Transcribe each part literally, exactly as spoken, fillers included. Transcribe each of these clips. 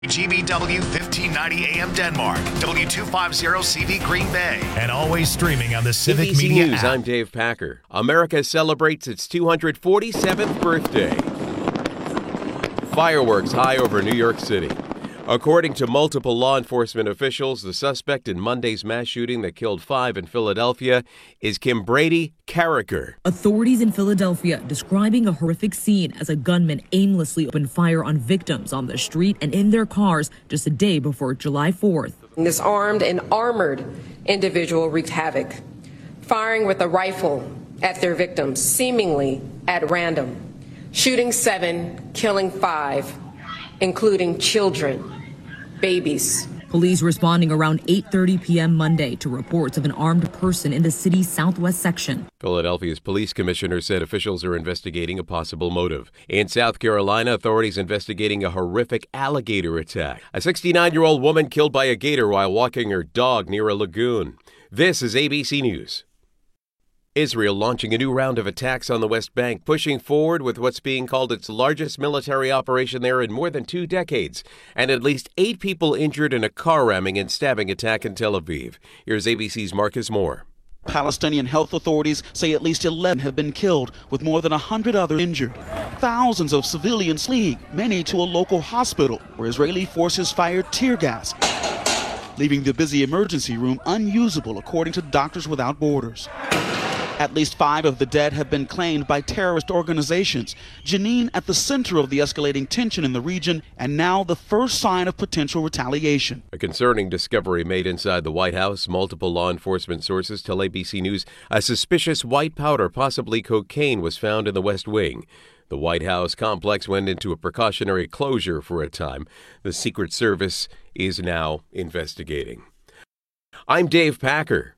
G B W fifteen ninety A M Denmark, W two fifty C V Green Bay, and always streaming on the Civic A B C Media News, app. I'm Dave Packer. America celebrates its two hundred forty-seventh birthday. Fireworks high over New York City. According to multiple law enforcement officials, the suspect in Monday's mass shooting that killed five in Philadelphia is Kimbrady Carricker. Authorities in Philadelphia describing a horrific scene as a gunman aimlessly opened fire on victims on the street and in their cars just a day before July fourth. This armed and armored individual wreaked havoc, firing with a rifle at their victims, seemingly at random, shooting seven, killing five, including children, babies. Police responding around eight thirty p.m. Monday to reports of an armed person in the city's southwest section. Philadelphia's police commissioner said officials are investigating a possible motive. In South Carolina, authorities investigating a horrific alligator attack. A sixty-nine-year-old woman killed by a gator while walking her dog near a lagoon. This is A B C News. Israel launching a new round of attacks on the West Bank, pushing forward with what's being called its largest military operation there in more than two decades, and at least eight people injured in a car ramming and stabbing attack in Tel Aviv. Here's A B C's Marcus Moore. Palestinian health authorities say at least eleven have been killed, with more than one hundred others injured. Thousands of civilians flee, many to a local hospital, where Israeli forces fired tear gas, leaving the busy emergency room unusable, according to Doctors Without Borders. At least five of the dead have been claimed by terrorist organizations. Jenin at the center of the escalating tension in the region, and now the first sign of potential retaliation. A concerning discovery made inside the White House. Multiple law enforcement sources tell A B C News a suspicious white powder, possibly cocaine, was found in the West Wing. The White House complex went into a precautionary closure for a time. The Secret Service is now investigating. I'm Dave Packer.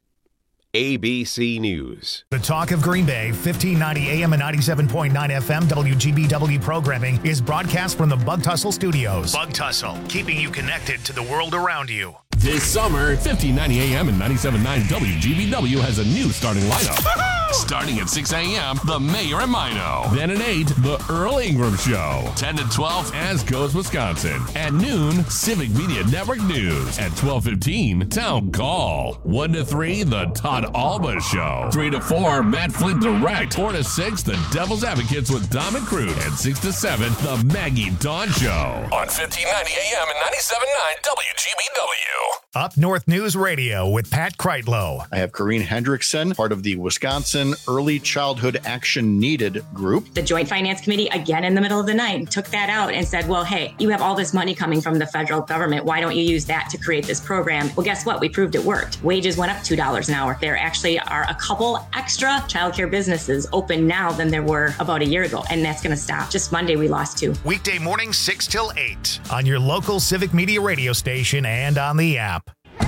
A B C News. The Talk of Green Bay, fifteen ninety A M and ninety-seven point nine F M W G B W programming is broadcast from the Bug Tussle Studios. Bug Tussle, keeping you connected to the world around you. This summer, fifteen ninety A M and ninety-seven point nine W G B W has a new starting lineup. Starting at six A M, The Mayor and Mino. Then at eight, The Earl Ingram Show. ten to twelve, As Goes Wisconsin. At noon, Civic Media Network News. At twelve fifteen, Town Call. one to three, The Todd Alba Show. three to four, Matt Flint Direct. four to six, The Devil's Advocates with Dom and Crude. And six to seven, The Maggie Dawn Show. On fifteen ninety A M and ninety-seven point nine W G B W. Up North News Radio with Pat Kreitlow. I have Corrine Hendrickson, part of the Wisconsin Early Childhood Action Needed group. The Joint Finance Committee, again in the middle of the night, took that out and said, well, hey, you have all this money coming from the federal government. Why don't you use that to create this program? Well, guess what? We proved it worked. Wages went up two dollars an hour. There actually are a couple extra childcare businesses open now than there were about a year ago, and that's going to stop. Just Monday, we lost two. Weekday mornings, six till eight on your local Civic Media radio station and on the app.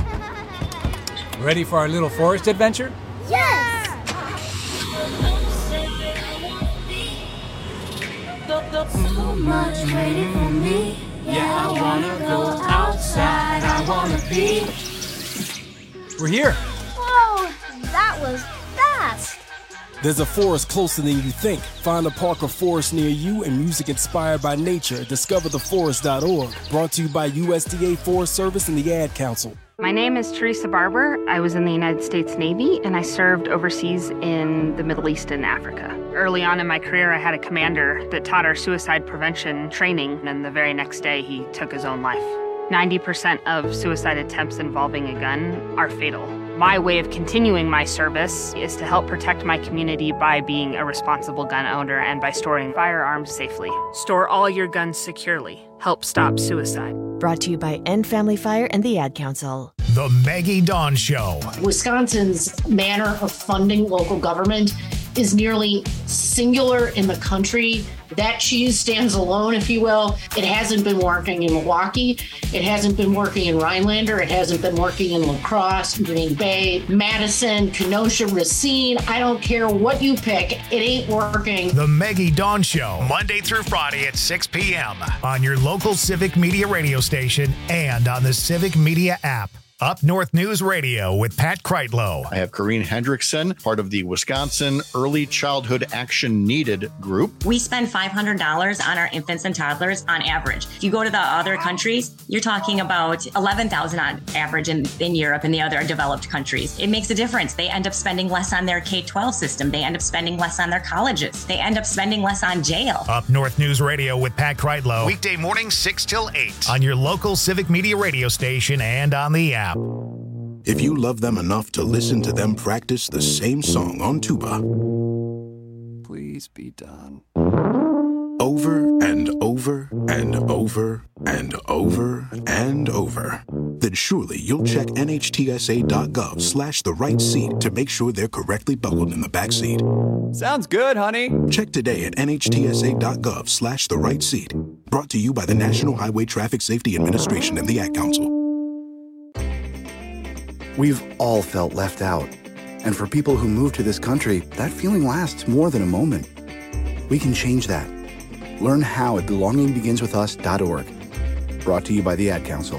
Ready for our little forest adventure? Yes! So much waiting for me. Yeah, I wanna go outside. I wanna be. We're here. Whoa, that was fast. There's a forest closer than you think. Find a park or forest near you and music inspired by nature at discover the forest dot org. Brought to you by U S D A Forest Service and the Ad Council. My name is Teresa Barber. I was in the United States Navy, and I served overseas in the Middle East and Africa. Early on in my career, I had a commander that taught our suicide prevention training, and the very next day, he took his own life. ninety percent of suicide attempts involving a gun are fatal. My way of continuing my service is to help protect my community by being a responsible gun owner and by storing firearms safely. Store all your guns securely. Help stop suicide. Brought to you by End Family Fire and the Ad Council. The Maggie Dawn Show. Wisconsin's manner of funding local government is nearly singular in the country. That cheese stands alone, if you will. It hasn't been working in Milwaukee. It hasn't been working in Rhinelander. It hasn't been working in La Crosse, Green Bay, Madison, Kenosha, Racine. I don't care what you pick. It ain't working. The Maggie Dawn Show, Monday through Friday at six p.m. on your local Civic Media radio station and on the Civic Media app. Up North News Radio with Pat Kreitlow. I have Corrine Hendrickson, part of the Wisconsin Early Childhood Action Needed group. We spend five hundred dollars on our infants and toddlers on average. If you go to the other countries, you're talking about eleven thousand dollars on average in, in Europe and the other developed countries. It makes a difference. They end up spending less on their K twelve system. They end up spending less on their colleges. They end up spending less on jail. Up North News Radio with Pat Kreitlow. Weekday mornings, six till eight. On your local Civic Media radio station and on the app. If you love them enough to listen to them practice the same song on tuba, please be done. Over and over and over and over and over, then surely you'll check nhtsa.gov slash the right seat to make sure they're correctly buckled in the back seat. Sounds good, honey. Check today at nhtsa.gov slash the right seat. Brought to you by the National Highway Traffic Safety Administration and the Ad Council. We've all felt left out. And for people who move to this country, that feeling lasts more than a moment. We can change that. Learn how at belonging begins with us dot org. Brought to you by the Ad Council.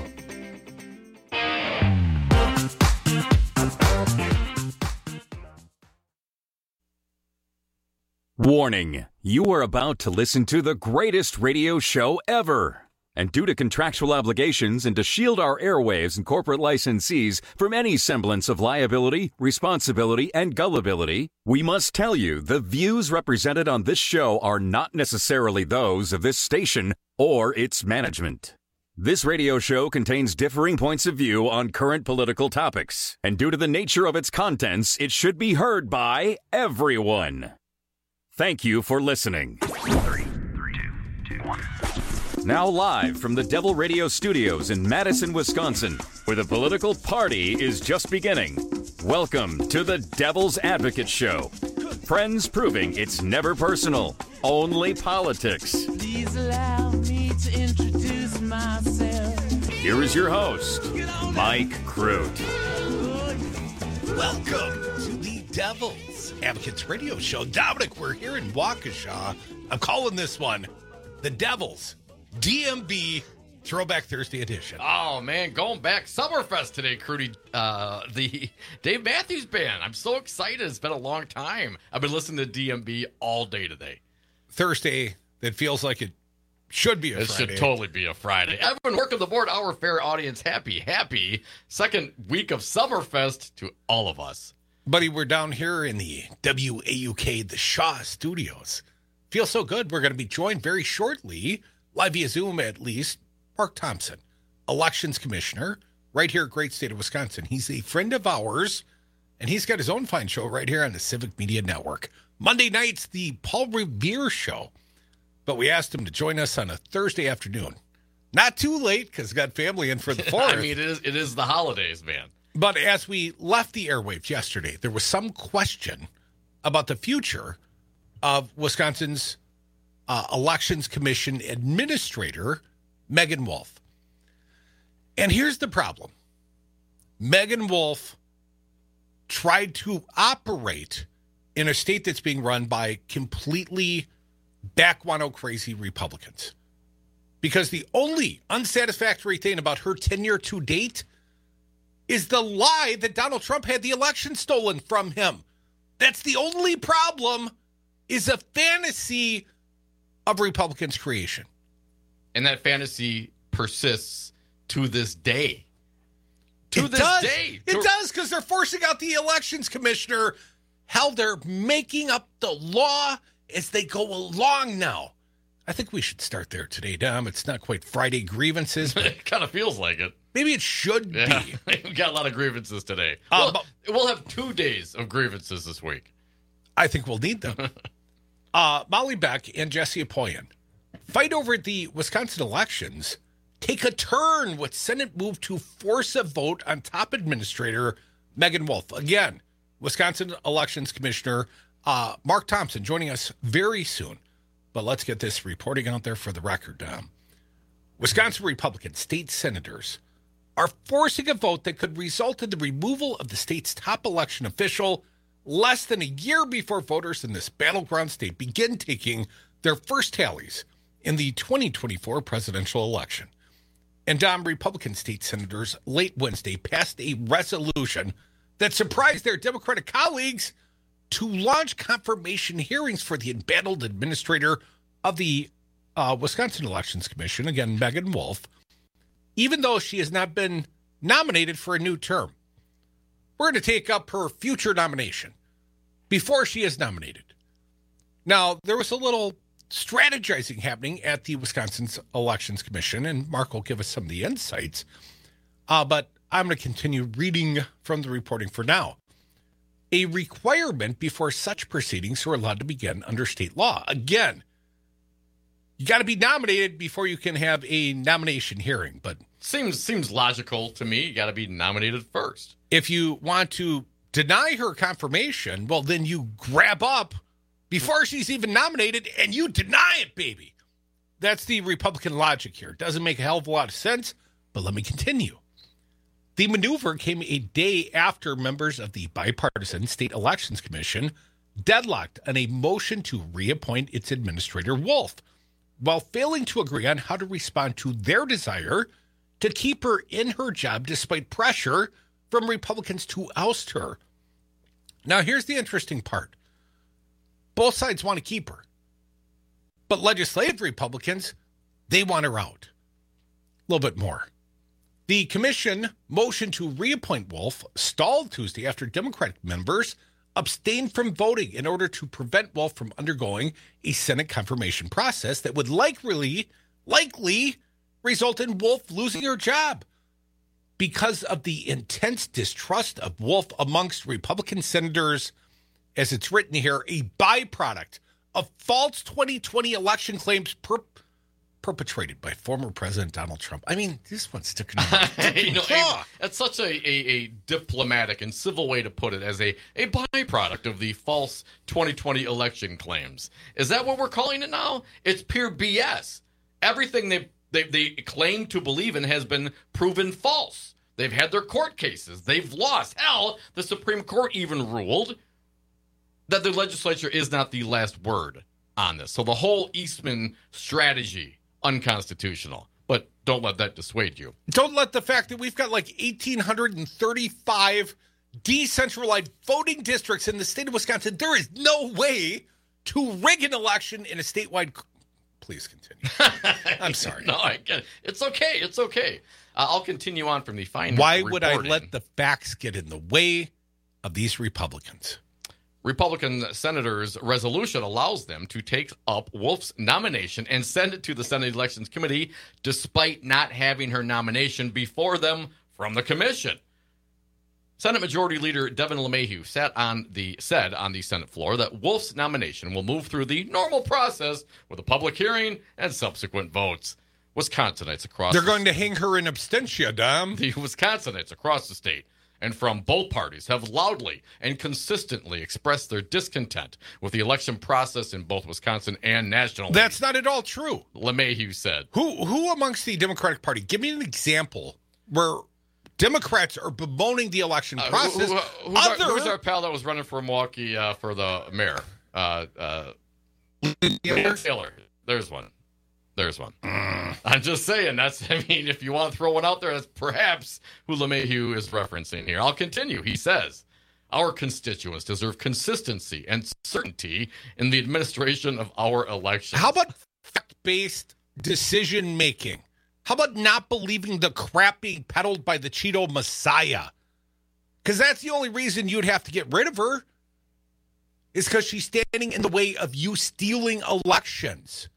Warning, you are about to listen to the greatest radio show ever. And due to contractual obligations and to shield our airwaves and corporate licensees from any semblance of liability, responsibility, and gullibility, we must tell you the views represented on this show are not necessarily those of this station or its management. This radio show contains differing points of view on current political topics, and due to the nature of its contents, it should be heard by everyone. Thank you for listening. Three, three, two, two, one. Now live from the Devil Radio Studios in Madison, Wisconsin, where the political party is just beginning. Welcome to the Devil's Advocate Show. Friends proving it's never personal, only politics. Please allow me to introduce myself. Here is your host, Mike Crute. Welcome to the Devil's Advocates Radio Show. Dominic, we're here in Waukesha. I'm calling this one the Devil's D M B Throwback Thursday edition. Oh, man, going back. Summerfest today, Crudy. Uh, the Dave Matthews Band. I'm so excited. It's been a long time. I've been listening to D M B all day today. Thursday that feels like it should be a it Friday. It should totally be a Friday. Everyone working the board, our fair audience, happy, happy. Second week of Summerfest to all of us. Buddy, we're down here in the W A U K, the Shaw Studios. Feels so good. We're going to be joined very shortly, live via Zoom at least, Mark Thompson, Elections Commissioner, right here at Great State of Wisconsin. He's a friend of ours, and he's got his own fine show right here on the Civic Media Network. Monday night's the Paul Revere Show, but we asked him to join us on a Thursday afternoon. Not too late, because got family in for the fourth. I mean, it is, it is the holidays, man. But as we left the airwaves yesterday, there was some question about the future of Wisconsin's Uh, Elections Commission Administrator, Megan Wolf. And here's the problem. Megan Wolf tried to operate in a state that's being run by completely backwater crazy Republicans. Because the only unsatisfactory thing about her tenure to date is the lie that Donald Trump had the election stolen from him. That's the only problem, is a fantasy of Republicans' creation. And that fantasy persists to this day. To it this does. day. It to- does, because they're forcing out the elections commissioner. Hell, they're making up the law as they go along now. I think we should start there today, Dom. It's not quite Friday grievances, but it kind of feels like it. Maybe it should yeah. be. We've got a lot of grievances today. Uh, we'll, but, we'll have two days of grievances this week. I think we'll need them. uh, Molly Beck and Jesse Apoyan fight over the Wisconsin elections, take a turn with Senate move to force a vote on top administrator Megan Wolf. Again, Wisconsin Elections Commissioner uh, Mark Thompson joining us very soon. But let's get this reporting out there for the record, Dom. Wisconsin Republican state senators are forcing a vote that could result in the removal of the state's top election official less than a year before voters in this battleground state begin taking their first tallies in the twenty twenty-four presidential election. And Dom, Republican state senators late Wednesday passed a resolution that surprised their Democratic colleagues to launch confirmation hearings for the embattled administrator of the uh, Wisconsin Elections Commission, again, Meagan Wolf, even though she has not been nominated for a new term. We're going to take up her future nomination before she is nominated. Now, there was a little strategizing happening at the Wisconsin Elections Commission, and Mark will give us some of the insights. Uh, but I'm going to continue reading from the reporting for now. A requirement before such proceedings are allowed to begin under state law. Again, you got to be nominated before you can have a nomination hearing. But seems seems logical to me. You got to be nominated first. If you want to deny her confirmation, well, then you grab up before she's even nominated, and you deny it, baby. That's the Republican logic here. Doesn't make a hell of a lot of sense, but let me continue. The maneuver came a day after members of the bipartisan State Elections Commission deadlocked on a motion to reappoint its administrator, Wolf, while failing to agree on how to respond to their desire to keep her in her job despite pressure from Republicans to oust her. Now, here's the interesting part. Both sides want to keep her. But legislative Republicans, they want her out. A little bit more. The commission motion to reappoint Wolf stalled Tuesday after Democratic members abstained from voting in order to prevent Wolf from undergoing a Senate confirmation process that would likely, likely result in Wolf losing her job because of the intense distrust of Wolf amongst Republican senators. As it's written here, a byproduct of false twenty twenty election claims per- perpetrated by former President Donald Trump. I mean, this one's sticking out. you know, a, that's such a, a, a diplomatic and civil way to put it, as a, a byproduct of the false twenty twenty election claims. Is that what we're calling it now? It's pure B S. Everything they, they, they claim to believe in has been proven false. They've had their court cases. They've lost. Hell, the Supreme Court even ruled that the legislature is not the last word on this. So the whole Eastman strategy, unconstitutional. But don't let that dissuade you. Don't let the fact that we've got like one thousand eight hundred thirty-five decentralized voting districts in the state of Wisconsin. There is no way to rig an election in a statewide... Please continue. I'm sorry. No, I get it. It's okay. It's okay. Uh, I'll continue on from the fine. Why would I let the facts get in the way of these Republicans? Republican senators' resolution allows them to take up Wolf's nomination and send it to the Senate Elections Committee despite not having her nomination before them from the commission. Senate Majority Leader Devin LeMahieu sat on the, said on the Senate floor that Wolf's nomination will move through the normal process with a public hearing and subsequent votes. Wisconsinites across They're the going to hang her in absentia, Dom. The Wisconsinites across the state and from both parties have loudly and consistently expressed their discontent with the election process in both Wisconsin and nationally. That's not at all true. LeMahieu said. Who who amongst the Democratic Party, give me an example where Democrats are bemoaning the election process. Uh, who, who, who's, Other, our, who's our pal that was running for Milwaukee uh, for the mayor? Uh, uh, Taylor? Taylor. There's one. There's one. Mm. I'm just saying, that's, I mean, if you want to throw one out there, that's perhaps who LeMahieu is referencing here. I'll continue. He says, our constituents deserve consistency and certainty in the administration of our elections. How about fact-based decision-making? How about not believing the crap being peddled by the Cheeto Messiah? Because that's the only reason you'd have to get rid of her, is because she's standing in the way of you stealing elections.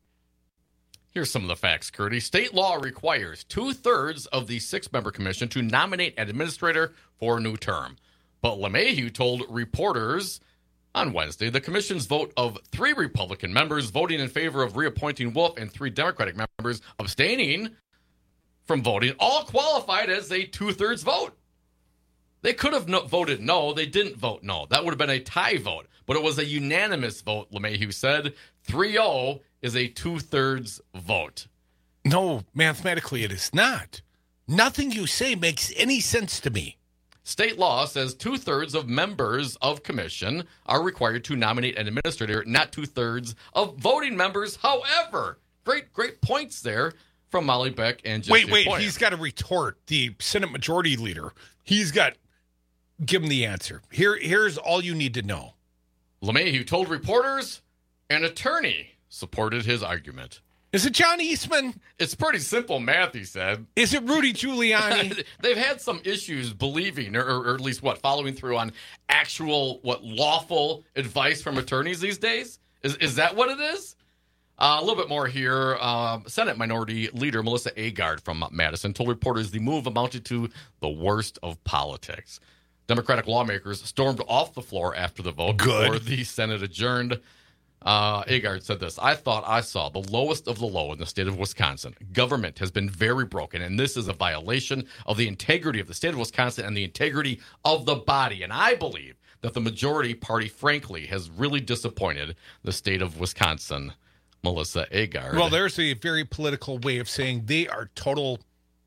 Here's some of the facts, Curdy. State law requires two-thirds of the six-member commission to nominate an administrator for a new term. But LeMahieu told reporters on Wednesday the commission's vote of three Republican members voting in favor of reappointing Wolf and three Democratic members abstaining from voting all qualified as a two-thirds vote. They could have no- voted no. They didn't vote no. That would have been a tie vote. But it was a unanimous vote, LeMahieu said. three oh is a two-thirds vote. No, mathematically it is not. Nothing you say makes any sense to me. State law says two-thirds of members of commission are required to nominate an administrator, not two-thirds of voting members. However, great, great points there from Molly Beck and Jesse Wait, wait, Poyen. he's got to retort. The Senate Majority Leader, he's got, give him the answer. Here, Here's all you need to know. LeMahieu told reporters an attorney supported his argument. Is it John Eastman? It's pretty simple math, he said. Is it Rudy Giuliani? They've had some issues believing, or, or at least what, following through on actual, what, lawful advice from attorneys these days? Is is that what it is? Uh, a little bit more here. Uh, Senate Minority Leader Melissa Agard from Madison told reporters the move amounted to the worst of politics. Democratic lawmakers stormed off the floor after the vote Good. before the Senate adjourned. Uh, Agard said this, I thought I saw the lowest of the low in the state of Wisconsin. Government has been very broken, and this is a violation of the integrity of the state of Wisconsin and the integrity of the body. And I believe that the majority party, frankly, has really disappointed the state of Wisconsin. Melissa Agard. Well, there's a very political way of saying they are total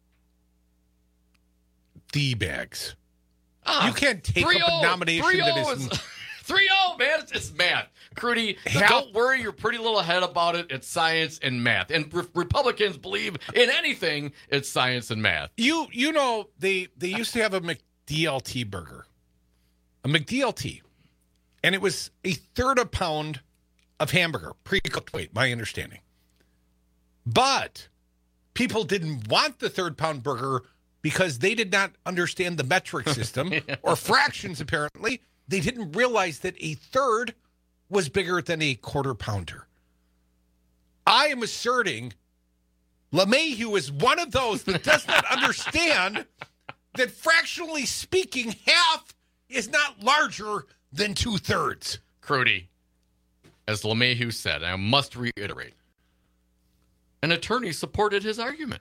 D-bags. Ah, you can't take up a nomination that is... three oh, man. It's, it's math. Crudy, How- don't worry your pretty little head about it. It's science and math. And re- Republicans believe in anything, it's science and math. You you know, they, they used to have a McDLT burger. A McDLT. And it was a third a pound of hamburger, pre-cooked weight, my understanding. But people didn't want the third pound burger because they did not understand the metric system or fractions, apparently. They didn't realize that a third was bigger than a quarter pounder. I am asserting LeMahieu is one of those that does not understand that fractionally speaking, half is not larger than two thirds. Crudy, as LeMahieu said, I must reiterate, an attorney supported his argument.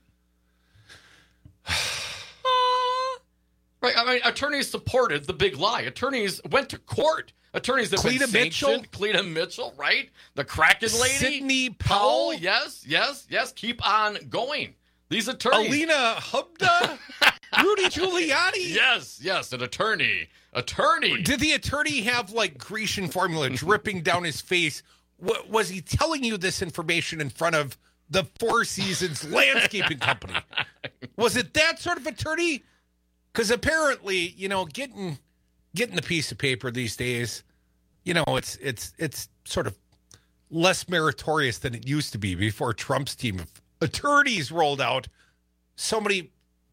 Right, I mean, attorneys supported the big lie. Attorneys went to court. Attorneys that Cleta been Mitchell? sanctioned. Cleta Mitchell, right? The Kraken lady. Sidney Powell? Yes, yes, yes. Keep on going. These attorneys. Alina Hubda? Rudy Giuliani? Yes, yes, an attorney. Attorney. Did the attorney have, like, Grecian formula dripping down his face? W- was he telling you this information in front of the Four Seasons Landscaping Company? Was it that sort of attorney? Because apparently, you know, getting getting the piece of paper these days, you know, it's it's it's sort of less meritorious than it used to be before Trump's team of attorneys rolled out so many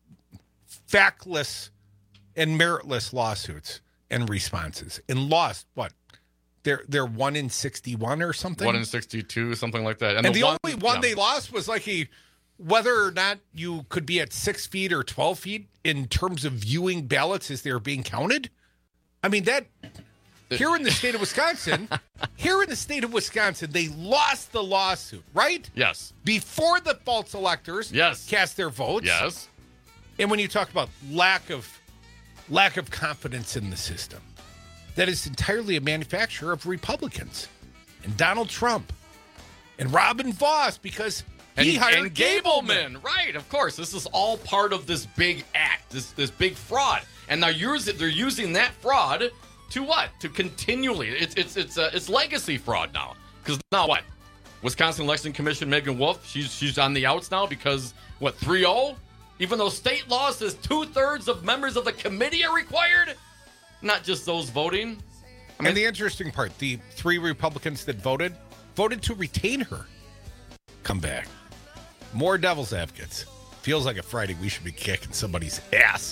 factless and meritless lawsuits and responses and lost what? They're they're one in sixty-one or something. One in sixty-two, something like that. And, and the, the one, only one yeah. they lost was like a whether or not you could be at six feet or twelve feet in terms of viewing ballots as they're being counted. I mean, that here in the state of Wisconsin, here in the state of Wisconsin, they lost the lawsuit, right? Yes. Before the false electors yes. cast their votes. Yes. And when you talk about lack of lack of confidence in the system, that is entirely a manufacture of Republicans and Donald Trump and Robin Voss because he and, hired and Gableman. Gableman. Right, of course. This is all part of this big act, this this big fraud. And they're using, they're using that fraud to what? To continually. It's it's it's uh, it's legacy fraud now. Because now what? Wisconsin Election Commission Megan Wolf, she's she's on the outs now because, what, three oh? Even though state law says two-thirds of members of the committee are required? Not just those voting. I mean, and the interesting part, the three Republicans that voted, voted to retain her. Come back. More devil's advocates. Feels like a Friday we should be kicking somebody's ass.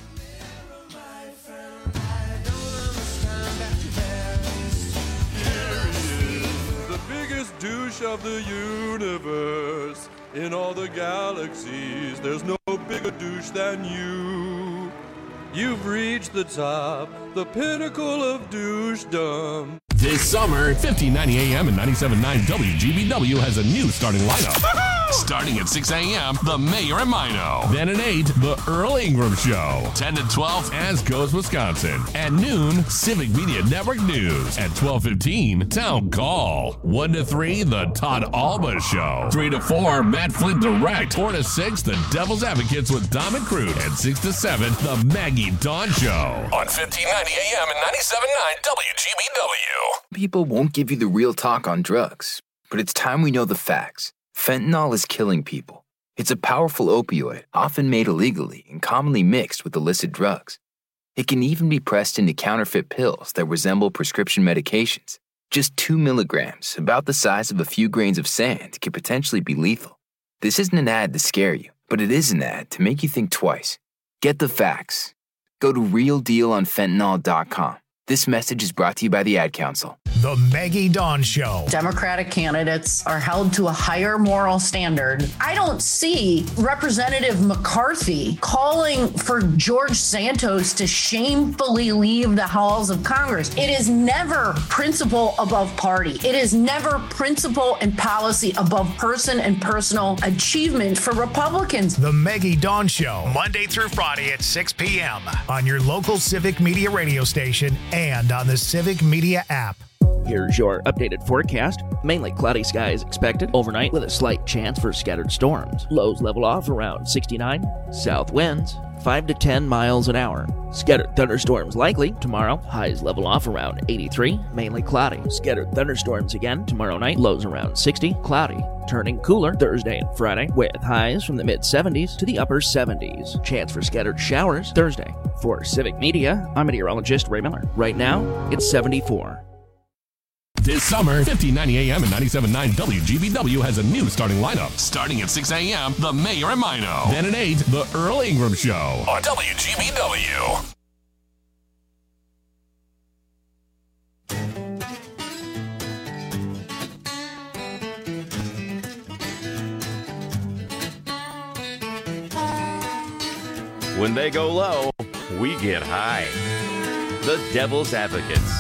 The biggest douche of the universe. In all the galaxies, there's no bigger douche than you. You've reached the top, the pinnacle of douchedom. This summer, fifteen ninety A M and ninety-seven point nine W G B W has a new starting lineup. Starting at six A M, The Mayor and Mino. Then at eight, The Earl Ingram Show. ten to twelve, As Goes Wisconsin. At noon, Civic Media Network News. At twelve fifteen, Town Call. one to three, The Todd Alba Show. three to four, Matt Flint Direct. four to six, The Devil's Advocates with Dom and Crude. And six to seven, The Maggie Dawn Show. On fifteen ninety A M and ninety-seven point nine W G B W. People won't give you the real talk on drugs, but it's time we know the facts. Fentanyl is killing people. It's a powerful opioid, often made illegally and commonly mixed with illicit drugs. It can even be pressed into counterfeit pills that resemble prescription medications. Just two milligrams, about the size of a few grains of sand, can potentially be lethal. This isn't an ad to scare you, but it is an ad to make you think twice. Get the facts. Go to real deal on fentanyl dot com. This message is brought to you by the Ad Council. The Maggie Dawn Show. Democratic candidates are held to a higher moral standard. I don't see Representative McCarthy calling for George Santos to shamefully leave the halls of Congress. It is never principle above party. It is never principle and policy above person and personal achievement for Republicans. The Maggie Dawn Show, Monday through Friday at six p.m. on your local Civic Media radio station and on the Civic Media app. Here's your updated forecast. Mainly cloudy skies expected overnight with a slight chance for scattered storms. Lows level off around sixty-nine. South winds five to ten miles an hour. Scattered thunderstorms likely tomorrow. Highs level off around eighty-three. Mainly cloudy. Scattered thunderstorms again tomorrow night. Lows around sixty. Cloudy. Turning cooler Thursday and Friday with highs from the mid seventies to the upper seventies. Chance for scattered showers Thursday. For Civic Media, I'm meteorologist Ray Miller. Right now, it's seventy-four. This summer, fifteen ninety A M and ninety-seven point nine W G B W has a new starting lineup. Starting at six A M, The Mayor and Mino. Then at eight, The Earl Ingram Show on W G B W. When they go low, we get high. The Devil's Advocates.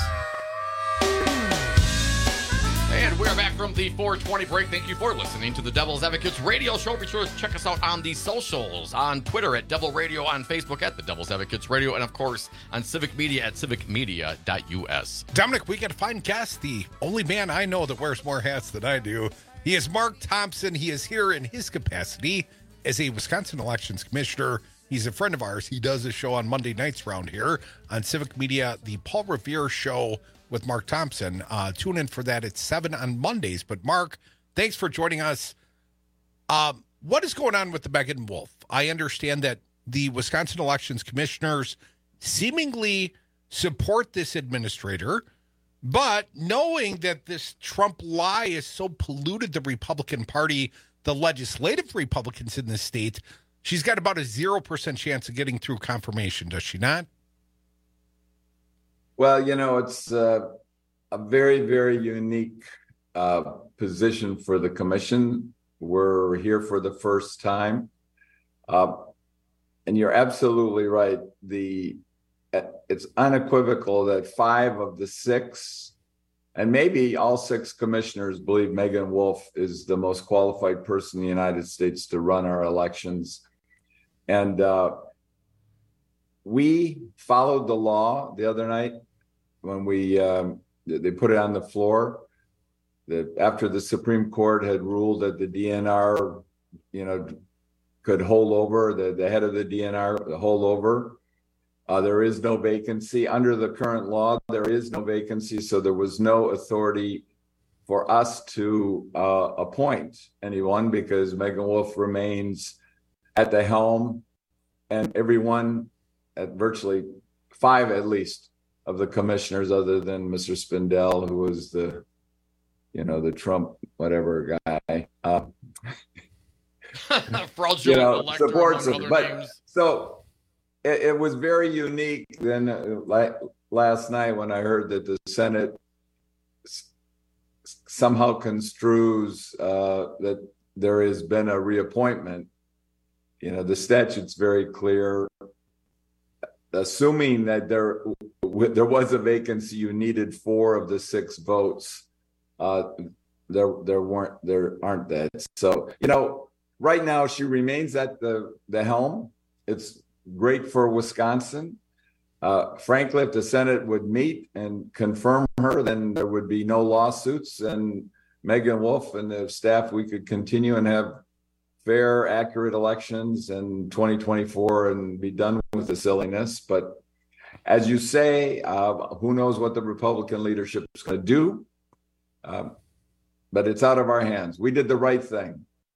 And we're back from the four twenty break. Thank you for listening to the Devil's Advocates radio show. Be sure to check us out on the socials, on Twitter at Devil Radio, on Facebook at the Devil's Advocates Radio, and of course on Civic Media at civic media dot u s. Dominic, we got a fine guest, the only man I know that wears more hats than I do. He is Mark Thompson. He is here in his capacity as a Wisconsin Elections Commissioner. He's a friend of ours. He does a show on Monday nights around here on Civic Media, the Paul Revere Show with Mark Thompson. Uh, tune in for that at seven on Mondays. But, Mark, thanks for joining us. Um, what is going on with the Megan Wolf? I understand that the Wisconsin Elections Commissioners seemingly support this administrator, but knowing that this Trump lie has so polluted the Republican Party, the legislative Republicans in this state, she's got about a zero percent chance of getting through confirmation, does she not? Well, you know, it's uh, a very, very unique uh, position for the commission. We're here for the first time. Uh, and you're absolutely right. The it's unequivocal that five of the six, and maybe all six commissioners, believe Megan Wolf is the most qualified person in the United States to run our elections. And uh, we followed the law the other night when we um, they put it on the floor. That after the Supreme Court had ruled that the D N R, you know, could hold over, the, the head of the D N R hold over. Uh, there is no vacancy under the current law. There is no vacancy, so there was no authority for us to uh, appoint anyone because Megan Wolf remains at the helm, and everyone, at virtually five at least of the commissioners, other than Mister Spindell, who was the, you know, the Trump whatever guy, uh, fraudulent you know, elector, supports among him. other But names. so it, it was very unique. Then uh, like last night when I heard that the Senate s- somehow construes uh, that there has been a reappointment. You know, the statute's very clear. Assuming that there there was a vacancy, you needed four of the six votes. Uh, there there weren't there aren't that. So, you know, right now she remains at the the helm. It's great for Wisconsin. Uh, frankly, if the Senate would meet and confirm her, then there would be no lawsuits, and Megan Wolf and the staff, we could continue and have fair, accurate elections in twenty twenty-four and be done with the silliness. But as you say, uh, who knows what the Republican leadership is going to do? Um, but it's out of our hands. We did the right thing.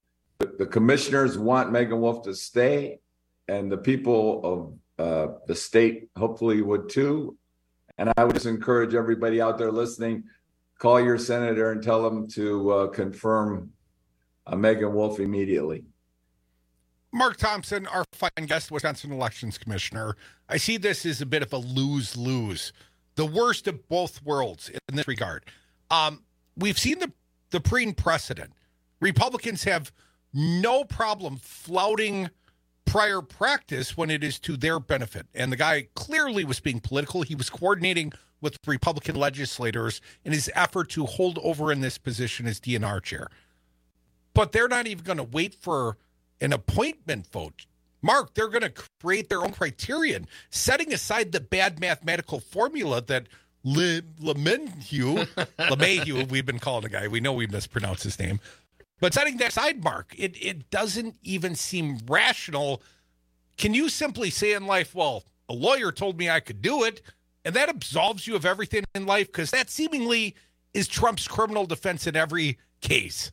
the commissioners want Megan Wolf to stay, and the people of uh, the state hopefully would too. And I would just encourage everybody out there listening, call your senator and tell them to uh, confirm uh, Megan Wolf immediately. Mark Thompson, our fine guest, Wisconsin Elections Commissioner. I see this as a bit of a lose-lose, the worst of both worlds in this regard. Um, we've seen the, the pre precedent. Republicans have no problem flouting prior practice when it is to their benefit. And the guy clearly was being political. He was coordinating with Republican legislators in his effort to hold over in this position as D N R chair. But they're not even going to wait for an appointment vote. Mark, they're going to create their own criterion, setting aside the bad mathematical formula that Le, LeMahieu, LeMahieu, we've been calling the guy. We know we mispronounced his name. But setting that aside, Mark, it, it doesn't even seem rational. Can you simply say in life, well, a lawyer told me I could do it, and that absolves you of everything in life? Because that seemingly is Trump's criminal defense in every case.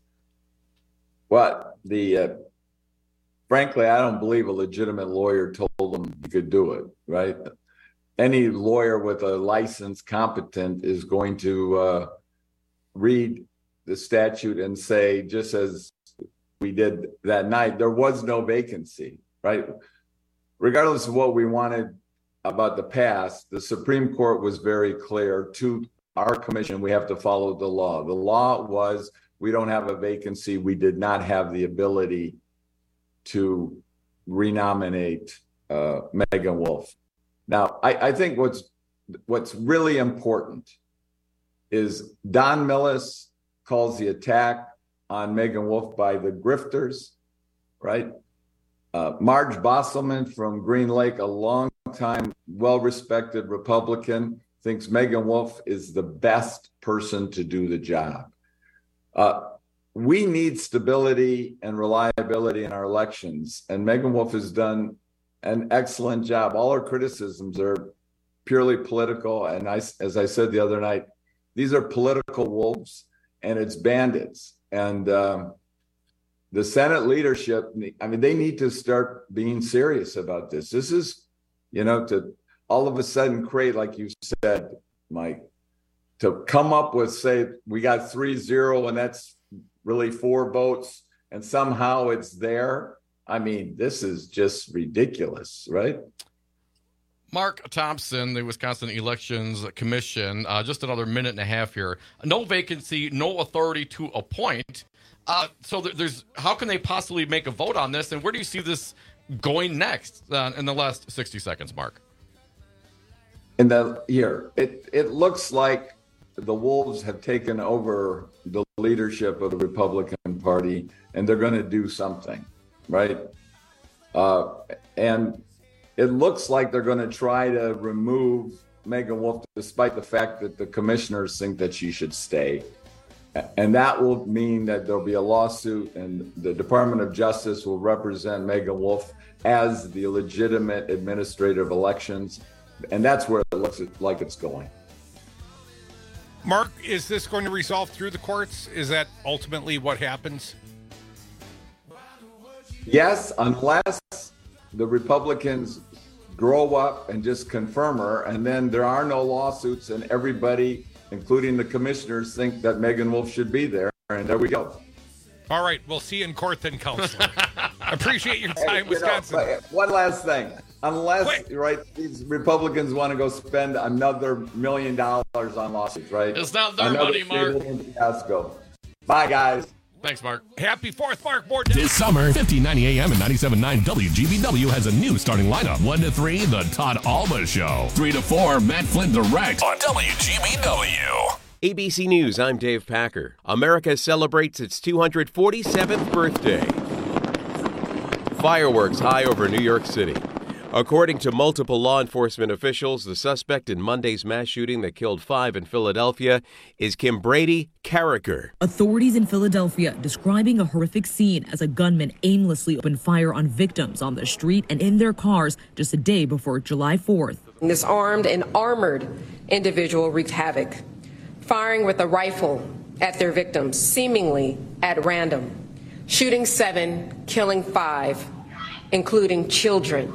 Well, the... Uh... Frankly, I don't believe a legitimate lawyer told them you could do it, right? Any lawyer with a license competent is going to uh, read the statute and say, just as we did that night, there was no vacancy, right? Regardless of what we wanted about the past, the Supreme Court was very clear to our commission, we have to follow the law. The law was we don't have a vacancy. We did not have the ability to renominate uh, Megan Wolf. Now, I, I think what's what's really important is Don Millis calls the attack on Megan Wolf by the grifters, right? Uh, Marge Bosselman from Green Lake, a long-time, well-respected Republican, thinks Megan Wolf is the best person to do the job. Uh, We need stability and reliability in our elections, and Megan Wolf has done an excellent job. All her criticisms are purely political, and I, as I said the other night, these are political wolves, and it's bandits. And um, the Senate leadership, I mean, they need to start being serious about this. This is, you know, to all of a sudden create, like you said, Mike, to come up with, say, we got three zero, and that's really four votes, and somehow it's there. I mean, this is just ridiculous, right? Mark Thompson, the Wisconsin Elections Commission, uh, just another minute and a half here. No vacancy, no authority to appoint. Uh, so there's, how can they possibly make a vote on this? And where do you see this going next uh, in the last sixty seconds, Mark? In the here, it, it looks like the wolves have taken over the leadership of the Republican Party, and they're going to do something, right? Uh, and it looks like they're going to try to remove Megan Wolf, despite the fact that the commissioners think that she should stay. And that will mean that there'll be a lawsuit, and the Department of Justice will represent Megan Wolf as the legitimate administrator of elections. And that's where it looks like it's going. Mark, is this going to resolve through the courts? Is that ultimately what happens? Yes, unless the Republicans grow up and just confirm her, and then there are no lawsuits, and everybody, including the commissioners, think that Megan Wolf should be there, and there we go. All right, we'll see you in court then, Counselor. Appreciate your time, hey, you Wisconsin. Know, one last thing. Unless, Wait. right, these Republicans want to go spend another million dollars on lawsuits, right? It's not their another money, Mark. Fiasco. Bye, guys. Thanks, Mark. Happy fourth, Mark. More this summer, fifteen ninety A M and ninety-seven point nine W G B W has a new starting lineup. one to three, The Todd Alba Show. three to four, Matt Flynn Direct on W G B W. A B C News, I'm Dave Packer. America celebrates its two hundred forty-seventh birthday. Fireworks high over New York City. According to multiple law enforcement officials, the suspect in Monday's mass shooting that killed five in Philadelphia is Kimbrady Carricker. Authorities in Philadelphia describing a horrific scene as a gunman aimlessly opened fire on victims on the street and in their cars just a day before July fourth. This armed and armored individual wreaked havoc, firing with a rifle at their victims, seemingly at random. shooting seven, killing five, including children,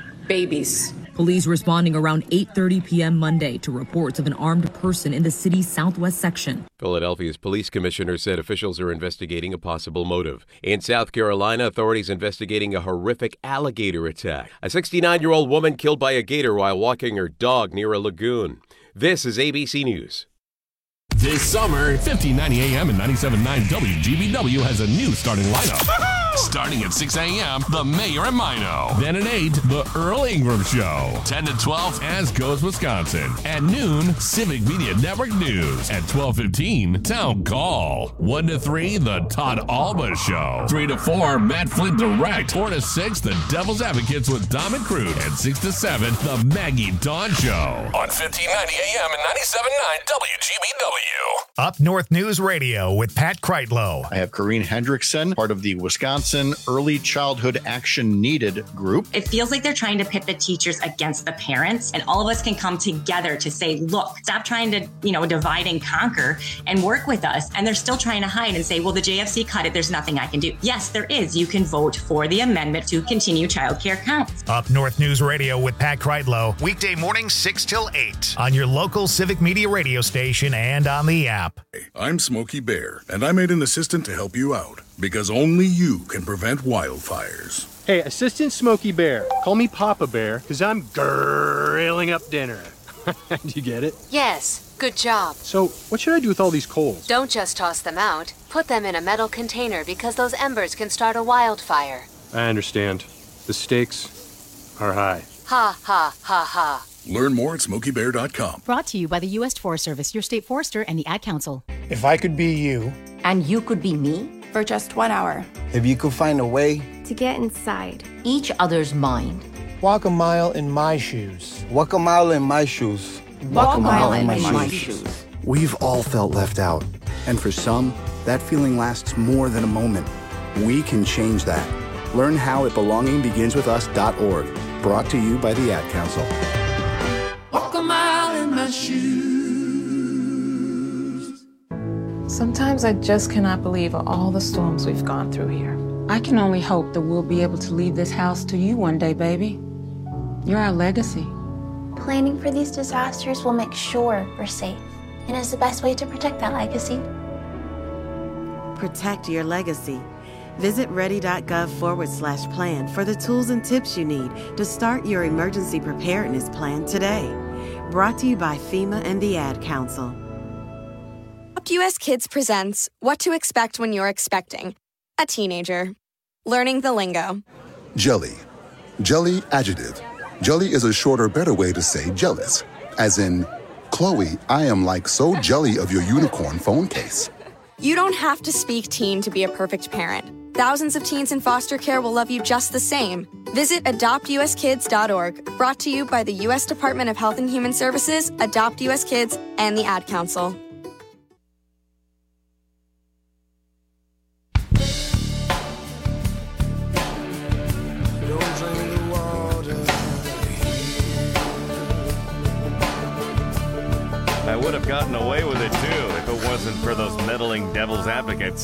babies. Police responding around eight thirty p.m. Monday to reports of an armed person in the city's southwest section. Philadelphia's police commissioner said officials are investigating a possible motive. In South Carolina, authorities investigating a horrific alligator attack. A sixty-nine-year-old woman killed by a gator while walking her dog near a lagoon. This is A B C News. This summer, fifteen ninety A M and ninety-seven point nine W G B W has a new starting lineup. Starting at six a.m., The Mayor and Mino. Then at eight, The Earl Ingram Show. ten to twelve, As Goes Wisconsin. At noon, Civic Media Network News. At twelve fifteen, Town Call. one to three, The Todd Alba Show. three to four, Matt Flint Direct. four to six, The Devil's Advocates with Dom and Crude. And six to seven, The Maggie Dawn Show. On fifteen ninety A M and ninety-seven point nine W G B W. Up North News Radio with Pat Kreitlow. I have Corrine Hendrickson, part of the Wisconsin Early Childhood Action Needed group. It feels like they're trying to pit the teachers against the parents, and all of us can come together to say, look, stop trying to, you know, divide and conquer and work with us. And they're still trying to hide and say, well, the J F C cut it. There's nothing I can do. Yes, there is. You can vote for the amendment to continue childcare counts. Up North News Radio with Pat Kreitlow. Weekday mornings six till eight on your local Civic Media radio station and on the app. I'm Smokey Bear, and I made an assistant to help you out, because only you can prevent wildfires. Hey, Assistant Smokey Bear, call me Papa Bear, because I'm grilling up dinner. Do you get it? Yes, good job. So, what should I do with all these coals? Don't just toss them out. Put them in a metal container because those embers can start a wildfire. I understand. The stakes are high. Ha, ha, ha, ha. Learn more at smokey bear dot com. Brought to you by the U S Forest Service, your state forester, and the Ad Council. If I could be you. And you could be me. For just one hour. If you could find a way. To get inside each other's mind. Walk a mile in my shoes. Walk a mile in my shoes. Walk, Walk a mile, mile in, in my, my shoes. shoes. We've all felt left out. And for some, that feeling lasts more than a moment. We can change that. Learn how at belonging begins with us dot org. Brought to you by the Ad Council. Walk a mile in my shoes. Sometimes I just cannot believe all the storms we've gone through here. I can only hope that we'll be able to leave this house to you one day, baby. You're our legacy. Planning for these disasters will make sure we're safe, and is the best way to protect that legacy. Protect your legacy. Visit ready.gov forward slash plan for the tools and tips you need to start your emergency preparedness plan today. Brought to you by FEMA and the Ad Council. U S Kids presents What to Expect When You're Expecting a Teenager. Learning the lingo. Jelly. Jelly adjective. Jelly is a shorter, better way to say jealous. As in, Chloe, I am like so jelly of your unicorn phone case. You don't have to speak teen to be a perfect parent. Thousands of teens in foster care will love you just the same. Visit adopt u s kids dot org. Brought to you by the U S Department of Health and Human Services, Adopt U S Kids, and the Ad Council. I would have gotten away with it, too, if it wasn't for those meddling devil's advocates.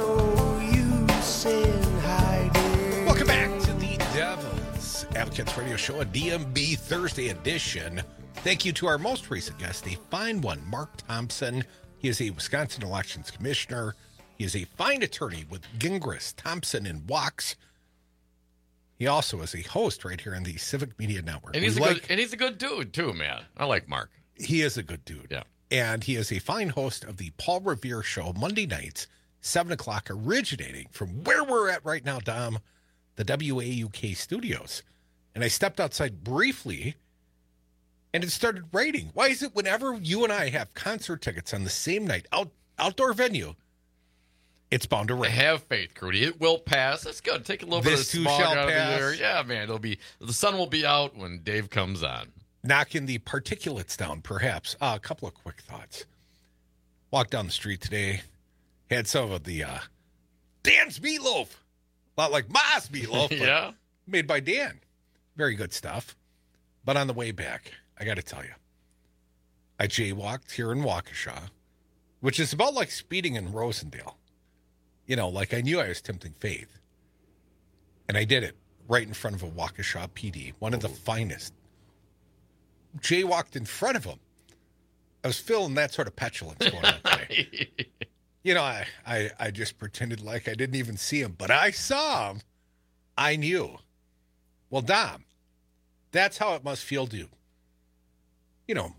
Welcome back to the Devil's Advocates Radio Show, a D M B Thursday edition. Thank you to our most recent guest, a fine one, Mark Thompson. He is a Wisconsin Elections Commissioner. He is a fine attorney with Gingras, Thompson, and Wachs. He also is a host right here on the Civic Media Network. And he's, a, like, good, and he's a good dude, too, man. I like Mark. He is a good dude. Yeah. And he is a fine host of the Paul Revere Show, Monday nights, seven o'clock, originating from where we're at right now, Dom, the W A U K studios. And I stepped outside briefly, and it started raining. Why is it whenever you and I have concert tickets on the same night, out, outdoor venue, it's bound to rain? Have faith, Crudy. It will pass. That's good. Take a little This bit too of smog shall out pass. of the air. Yeah, man. It'll be the sun will be out when Dave comes on. Knocking the particulates down, perhaps. Uh, a couple of quick thoughts. Walked down the street today, had some of the uh, Dan's meatloaf. A lot like Ma's meatloaf, but yeah. made by Dan. Very good stuff. But on the way back, I got to tell you, I jaywalked here in Waukesha, which is about like speeding in Rosendale. You know, like I knew I was tempting fate. And I did it right in front of a Waukesha P D, one of the finest. Jaywalked in front of him. I was feeling that sort of petulance going on today. You know, I, I, I just pretended like I didn't even see him, but I saw him. I knew. Well, Dom, that's how it must feel to, you know,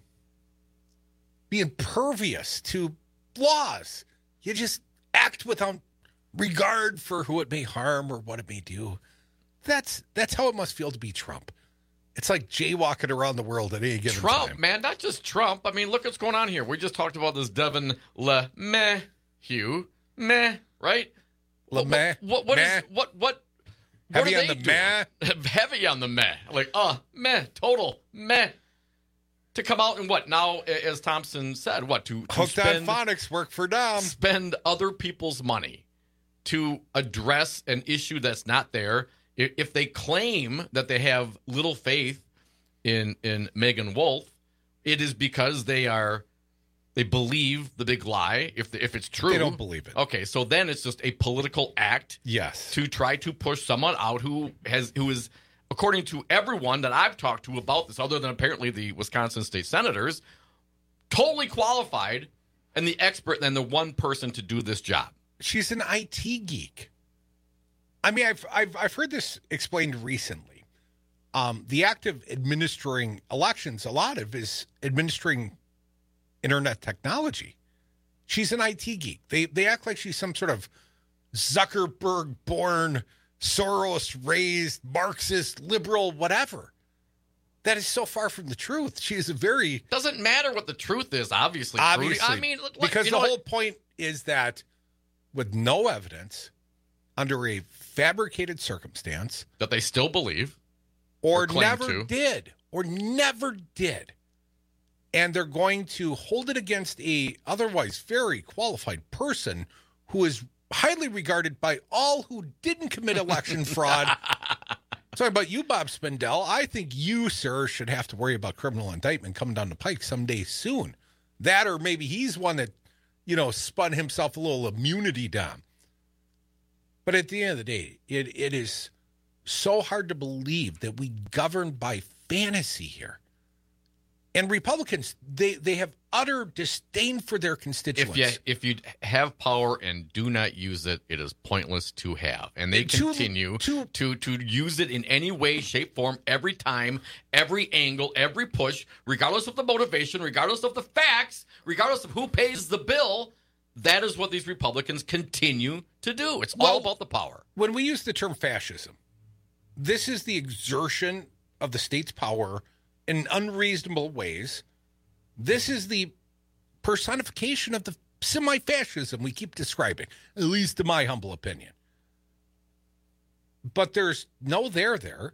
be impervious to laws. You just act without regard for who it may harm or what it may do. That's that's how it must feel to be Trump. It's like jaywalking around the world at any given Trump, time. man, not just Trump. I mean, look what's going on here. We just talked about this Devin LeMahieu, meh, right? LeMay, what, what, what meh. is what what? Heavy what on the doing? meh. Heavy on the meh. Like, uh, meh, total meh. To come out and what now? As Thompson said, what to, to Hooked spend, on phonics work for Dom. Spend other people's money to address an issue that's not there. If they claim that they have little faith in in Megan Wolf, it is because they are they believe the big lie. If the, if it's true, They don't believe it. Okay, so then it's just a political act. Yes, to try to push someone out who has who is, according to everyone that I've talked to about this, other than apparently the Wisconsin state senators, totally qualified and the expert and the one person to do this job. She's an I T geek. I mean, I've I've I've heard this explained recently. Um, the act of administering elections, a lot of is administering internet technology. She's an I T geek. They they act like she's some sort of Zuckerberg-born, Soros-raised, Marxist, liberal, whatever. That is so far from the truth. She is a very doesn't matter what the truth is. Obviously, obviously. Trudy. I mean, look, because you the know whole what? point is that with no evidence, under a fabricated circumstance, that they still believe, or, or claim never to. did, or never did, and they're going to hold it against a otherwise very qualified person who is highly regarded by all who didn't commit election fraud. Talking about you, Bob Spindell, I think you, sir, should have to worry about criminal indictment coming down the pike someday soon. That, or maybe he's one that, you know, spun himself a little immunity down. But at the end of the day, it it is so hard to believe that we govern by fantasy here. And Republicans, they, they have utter disdain for their constituents. If you if you have power and do not use it, it is pointless to have. And they To- continue to, to to use it in any way, shape, form, every time, every angle, every push, regardless of the motivation, regardless of the facts, regardless of who pays the bill. That is what these Republicans continue to do. It's all Well, about the power. When we use the term fascism, this is the exertion of the state's power in unreasonable ways. This is the personification of the semi-fascism we keep describing, at least in my humble opinion. But there's no there there.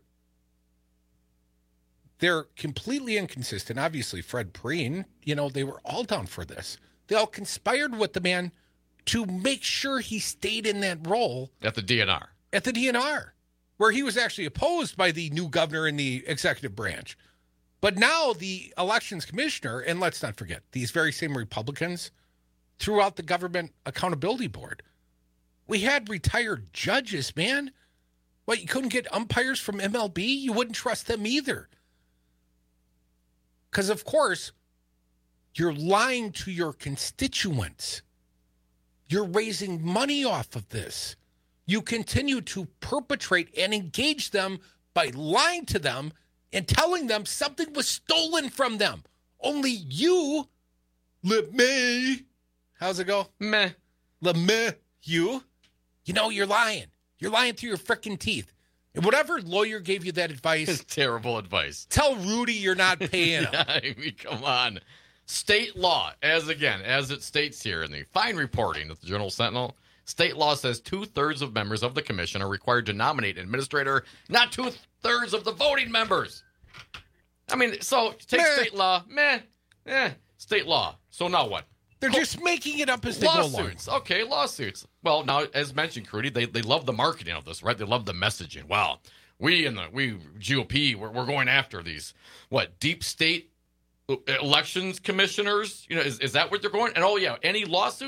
They're completely inconsistent. Obviously, Fred Preen, you know, they were all down for this. They all conspired with the man to make sure he stayed in that role. At the D N R. At the D N R, where he was actually opposed by the new governor in the executive branch. But now the elections commissioner, and let's not forget, these very same Republicans throughout the Government Accountability Board. We had retired judges, man. What, you couldn't get umpires from M L B? You wouldn't trust them either. Because, of course, you're lying to your constituents. You're raising money off of this. You continue to perpetrate and engage them by lying to them and telling them something was stolen from them. Only you, LeMay, how's it go? Meh. LeMay, you, you know, you're lying. You're lying through your frickin' teeth. And whatever lawyer gave you that advice. It's terrible advice. Tell Rudy you're not paying him. Yeah, I mean, come on. State law, as again, as it states here in the fine reporting of the Journal Sentinel, state law says two-thirds of members of the commission are required to nominate an administrator, not two-thirds of the voting members. I mean, so take Meh. state law, meh, eh, state law. So now what? They're just making it up as they go along. Lawsuits. Okay, lawsuits. Well, now, as mentioned, Crudy, they, they love the marketing of this, right? They love the messaging. Wow, we in the we G O P, we're, we're going after these, what, deep state elections commissioners? You know, is, is that what they're going? And oh, yeah, any lawsuit,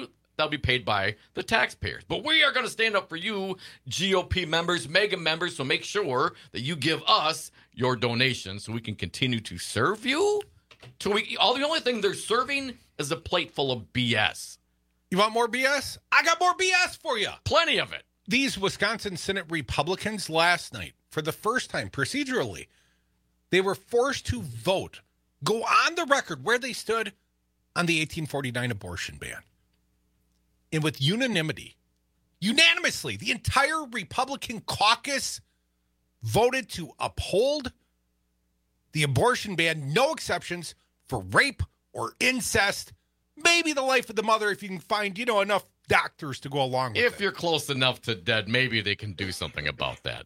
that'll be paid by the taxpayers. But we are going to stand up for you, G O P members, mega members, so make sure that you give us your donations so we can continue to serve you. So we, all the only thing they're serving is a plate full of B S. You want more B S? I got more B S for you. Plenty of it. These Wisconsin Senate Republicans last night, for the first time procedurally, they were forced to vote, go on the record where they stood on the eighteen forty-nine abortion ban. And with unanimity, unanimously, the entire Republican caucus voted to uphold the abortion ban, no exceptions for rape or incest, maybe the life of the mother if you can find, you know, enough doctors to go along with if it. If you're close enough to dead, maybe they can do something about that.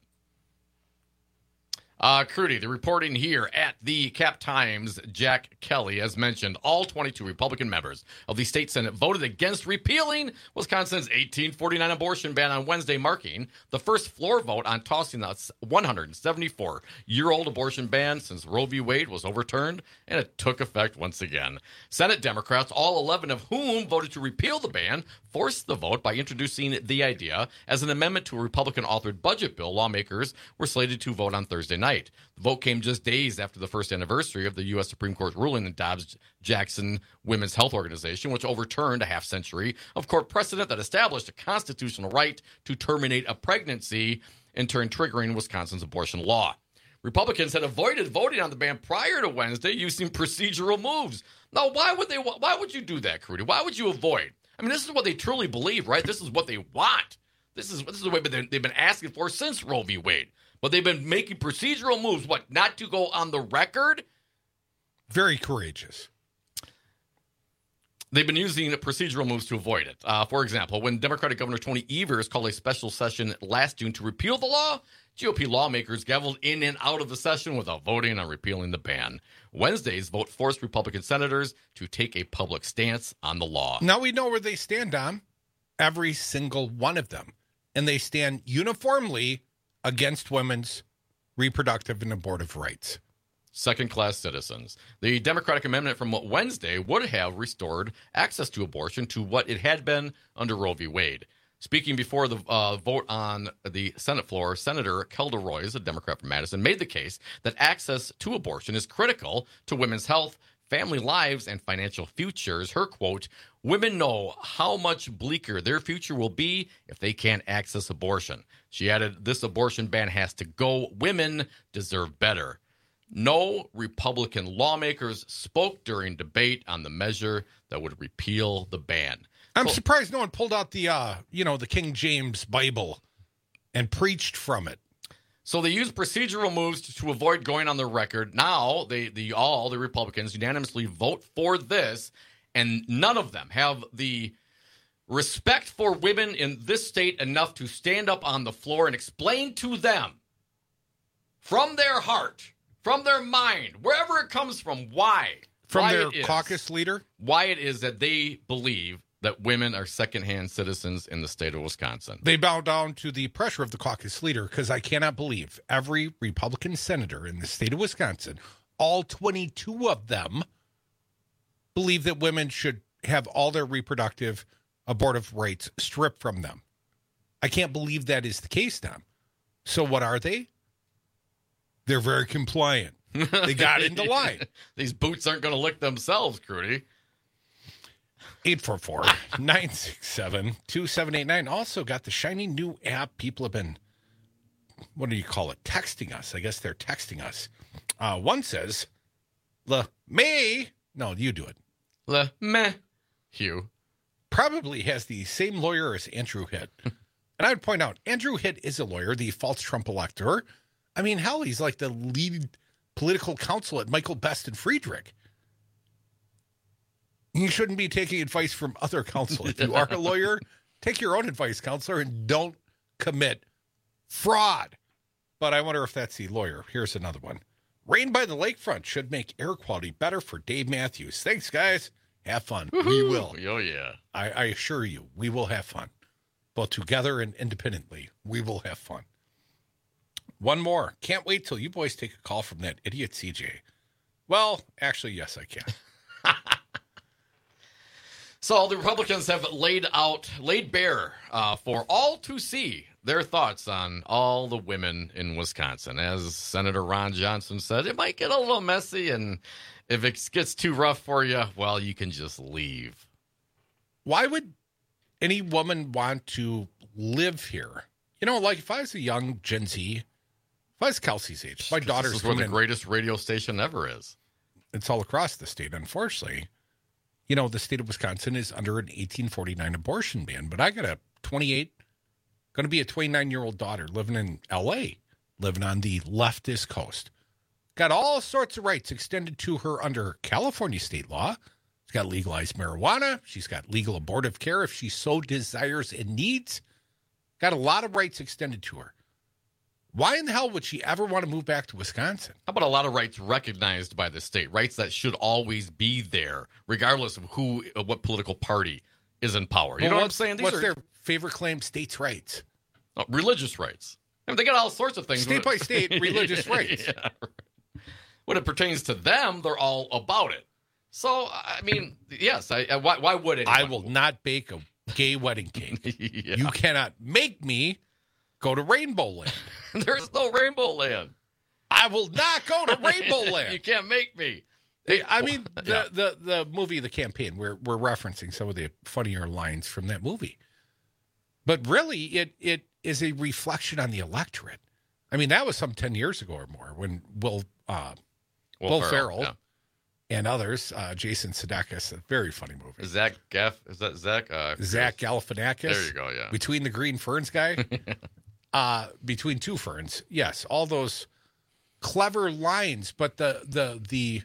Uh, Crudy, the reporting here at the Cap Times, Jack Kelly, as mentioned, all twenty-two Republican members of the state Senate voted against repealing Wisconsin's eighteen forty-nine abortion ban on Wednesday, marking the first floor vote on tossing the one hundred seventy-four-year-old abortion ban since Roe v. Wade was overturned, and it took effect once again. Senate Democrats, all eleven of whom voted to repeal the ban, forced the vote by introducing the idea as an amendment to a Republican-authored budget bill lawmakers were slated to vote on Thursday night. The vote came just days after the first anniversary of the U S Supreme Court ruling in Dobbs-Jackson Women's Health Organization, which overturned a half-century of court precedent that established a constitutional right to terminate a pregnancy, in turn triggering Wisconsin's abortion law. Republicans had avoided voting on the ban prior to Wednesday using procedural moves. Now, why would they? Why would you do that, Crudy? Why would you avoid? I mean, this is what they truly believe, right? This is what they want. This is this is the way they've been asking for since Roe v. Wade. But they've been making procedural moves, what, not to go on the record? Very courageous. They've been using procedural moves to avoid it. Uh, for example, when Democratic Governor Tony Evers called a special session last June to repeal the law, G O P lawmakers gavelled in and out of the session without voting on repealing the ban. Wednesday's vote forced Republican senators to take a public stance on the law. Now we know where they stand, Dom. Every single one of them. And they stand uniformly against women's reproductive and abortive rights. Second-class citizens. The Democratic amendment from Wednesday would have restored access to abortion to what it had been under Roe v. Wade. Speaking before the uh, vote on the Senate floor, Senator Kelda Roys, a Democrat from Madison, made the case that access to abortion is critical to women's health, family lives, and financial futures. Her quote, "Women know how much bleaker their future will be if they can't access abortion." She added, "This abortion ban has to go. Women deserve better." No Republican lawmakers spoke during debate on the measure that would repeal the ban. I'm so, surprised no one pulled out the, uh, you know, the King James Bible and preached from it. So they used procedural moves to, to avoid going on the record. Now they, the all the Republicans unanimously vote for this, and none of them have the respect for women in this state enough to stand up on the floor and explain to them from their heart, from their mind, wherever it comes from, why. From why their it is, caucus leader? Why it is that they believe that women are secondhand citizens in the state of Wisconsin. They bow down to the pressure of the caucus leader because I cannot believe every Republican senator in the state of Wisconsin, all twenty-two of them, believe that women should have all their reproductive abortive rights stripped from them. I can't believe that is the case now. So what are they? They're very compliant. They got into line. These boots aren't going to lick themselves, Crudy. eight four four, nine six seven, two seven eight nine. Also got the shiny new app. People have been, what do you call it, texting us. I guess they're texting us. Uh, one says, Le May, no, you do it. Le May, Hugh. Probably has the same lawyer as Andrew Hitt. And I would point out, Andrew Hitt is a lawyer, the false Trump elector. I mean, hell, he's like the lead political counsel at Michael Best and Friedrich. You shouldn't be taking advice from other counsel. If you are a lawyer, take your own advice, counselor, and don't commit fraud. But I wonder if that's the lawyer. Here's another one. Rain by the lakefront should make air quality better for Dave Matthews. Thanks, guys. Have fun. Woo-hoo. We will. Oh, yeah. I, I assure you, we will have fun. Both together and independently, we will have fun. One more. Can't wait till you boys take a call from that idiot C J. Well, actually, yes, I can. So the Republicans have laid out, laid bare uh, for all to see their thoughts on all the women in Wisconsin. As Senator Ron Johnson said, it might get a little messy, and if it gets too rough for you, well, you can just leave. Why would any woman want to live here? You know, like if I was a young Gen Z, if I was Kelsey's age, my daughter's This is where the in, greatest radio station ever is. It's all across the state, unfortunately. You know, the state of Wisconsin is under an eighteen forty-nine abortion ban, but I got a twenty-eight, going to be a twenty-nine-year-old daughter living in L A, living on the leftist coast. Got all sorts of rights extended to her under California state law. She's got legalized marijuana. She's got legal abortive care if she so desires and needs. Got a lot of rights extended to her. Why in the hell would she ever want to move back to Wisconsin? How about a lot of rights recognized by the state, rights that should always be there, regardless of who, uh, what political party is in power? You Well, know what I'm what's- saying? These what's are their favorite claim? States' rights. uh, religious rights. I mean, they got all sorts of things. State by state, religious rights. Yeah. When it pertains to them, they're all about it. So, I mean, yes, I, I, why, why would it? I will not bake a gay wedding cake. Yeah. You cannot make me go to Rainbow Land. There's no Rainbow Land. I will not go to Rainbow Land. You can't make me. Hey, I mean, the, Yeah. the, the movie, The Campaign, we're, we're referencing some of the funnier lines from that movie. But really, it it is a reflection on the electorate. I mean, that was some ten years ago or more when Will, uh, Will Will, Ferrell, Ferrell, yeah. and others, uh, Jason Sudeikis, a very funny movie. Zach Gaff, is that Zach? Uh, Zach Galifianakis. There you go, yeah. Between the Green Ferns guy. uh, between two ferns. Yes, all those clever lines, but the the the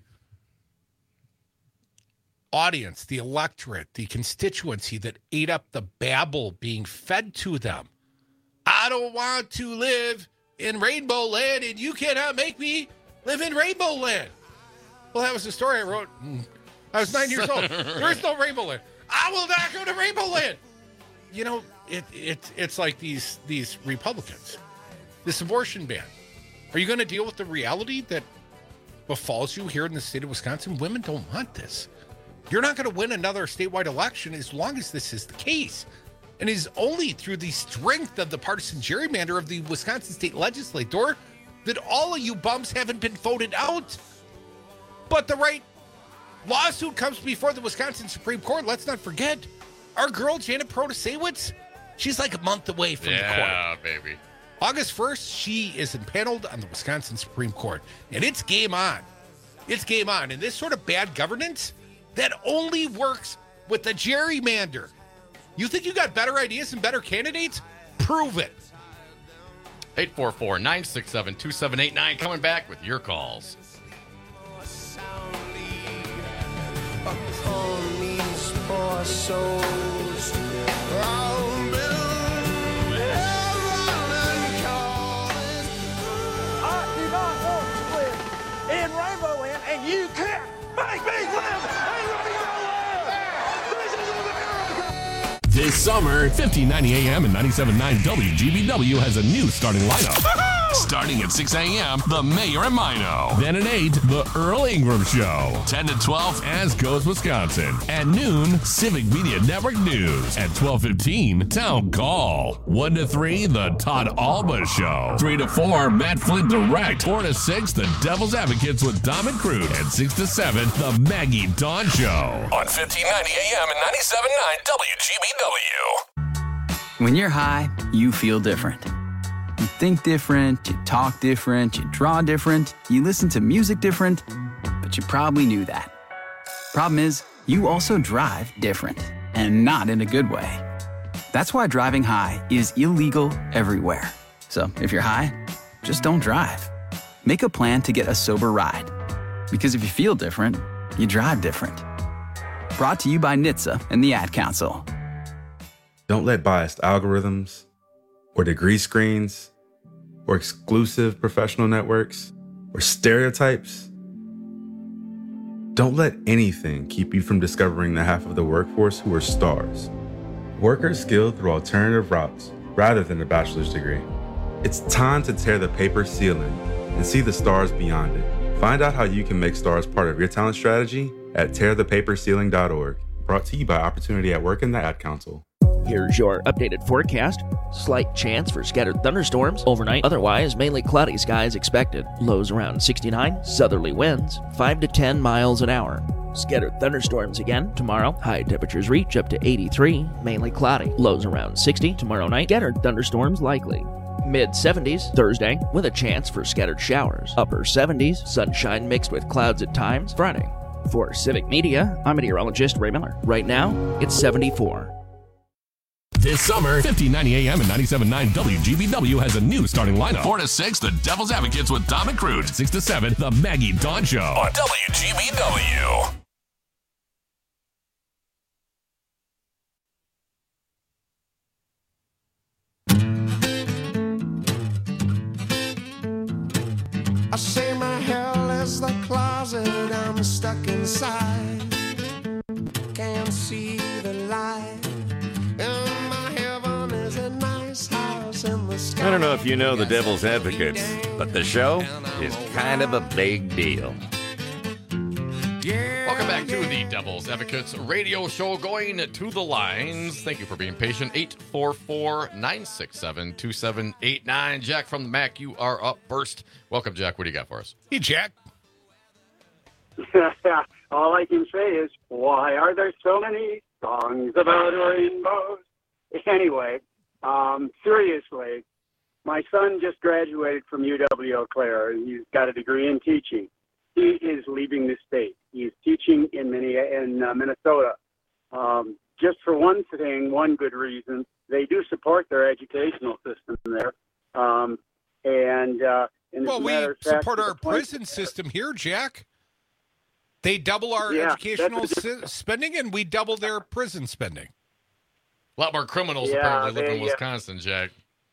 audience, the electorate, the constituency that ate up the babble being fed to them. I don't want to live in Rainbow Land, and you cannot make me live in Rainbow Land. Well, that was the story I wrote. I was nine years old. There is no Rainbow Land. I will not go to Rainbow Land. You know, it, it it's like these these Republicans. This abortion ban. Are you going to deal with the reality that befalls you here in the state of Wisconsin? Women don't want this. You're not going to win another statewide election as long as this is the case. And it is only through the strength of the partisan gerrymander of the Wisconsin state legislature that all of you bums haven't been voted out. But the right lawsuit comes before the Wisconsin Supreme Court. Let's not forget, our girl Janet Protasewicz, she's like a month away from the court. Yeah, baby. August first, she is impaneled on the Wisconsin Supreme Court. And it's game on. It's game on. And this sort of bad governance, that only works with the gerrymander. You think you got better ideas and better candidates? Prove it. eight four four, nine six seven, two seven eight nine. Coming back with your calls. Upon these poor souls, I'll build heaven and call it. I do not want to live in Rainbow Land, and you can't make me live in Rainbow Land! This is America! This summer, fifteen ninety A M and ninety-seven point nine W G B W has a new starting lineup. Starting at six A M, The Mayor and Mino. Then at eight, The Earl Ingram Show. ten to twelve, As Goes Wisconsin. At noon, Civic Media Network News. At twelve fifteen, Town Call. one to three, The Todd Alba Show. three to four, Matt Flint Direct. four to six, The Devil's Advocates with Dom and Crute. And six to seven, The Maggie Dawn Show. On fifteen ninety A M and ninety-seven point nine W G B W. When you're high, you feel different. You think different, you talk different, you draw different, you listen to music different, but you probably knew that. Problem is, you also drive different, and not in a good way. That's why driving high is illegal everywhere. So if you're high, just don't drive. Make a plan to get a sober ride. Because if you feel different, you drive different. Brought to you by N H T S A and the Ad Council. Don't let biased algorithms or degree screens or exclusive professional networks or stereotypes. Don't let anything keep you from discovering the half of the workforce who are stars. Workers skilled through alternative routes rather than a bachelor's degree. It's time to tear the paper ceiling and see the stars beyond it. Find out how you can make stars part of your talent strategy at tear the paper ceiling dot org. Brought to you by Opportunity at Work and the Ad Council. Here's your updated forecast. Slight chance for scattered thunderstorms overnight. Otherwise, mainly cloudy skies expected. Lows around sixty-nine. Southerly winds five to ten miles an hour. Scattered thunderstorms again tomorrow. High temperatures reach up to eighty-three. Mainly cloudy. Lows around sixty. Tomorrow night, scattered thunderstorms likely. Mid seventies Thursday with a chance for scattered showers. Upper seventies, sunshine mixed with clouds at times Friday. For Civic Media, I'm meteorologist Ray Miller. Right now, it's seventy-four. This summer, fifteen ninety A M and ninety-seven point nine W G B W has a new starting lineup. four to six, The Devil's Advocates with Dom and Crude. six to seven, The Maggie Dawn Show on W G B W. I say my hell is the closet I'm stuck inside. Can't see the light. And my heaven is a nice house in the sky. I don't know if you know the Devil's Advocates, but the show is kind of a big deal. Welcome back to the Devil's Advocates radio show, going to the lines. Thank you for being patient. eight four four, nine six seven, two seven eight nine. Jack from the Mac, you are up first. Welcome, Jack. What do you got for us? Hey, Jack. All I can say is, why are there so many songs about rainbows? Anyway, um, seriously, my son just graduated from U W Eau Claire, and he's got a degree in teaching. He is leaving the state. He's teaching in, Minne- in uh, Minnesota. Um, just for one thing, one good reason, they do support their educational system there. Um, and uh, and well, as a we matter of fact, support to our the point- prison system here, Jack. They double our Yeah, educational that's si- spending, and we double their prison spending. A lot more criminals Yeah, apparently live they, in uh, Wisconsin, Jack.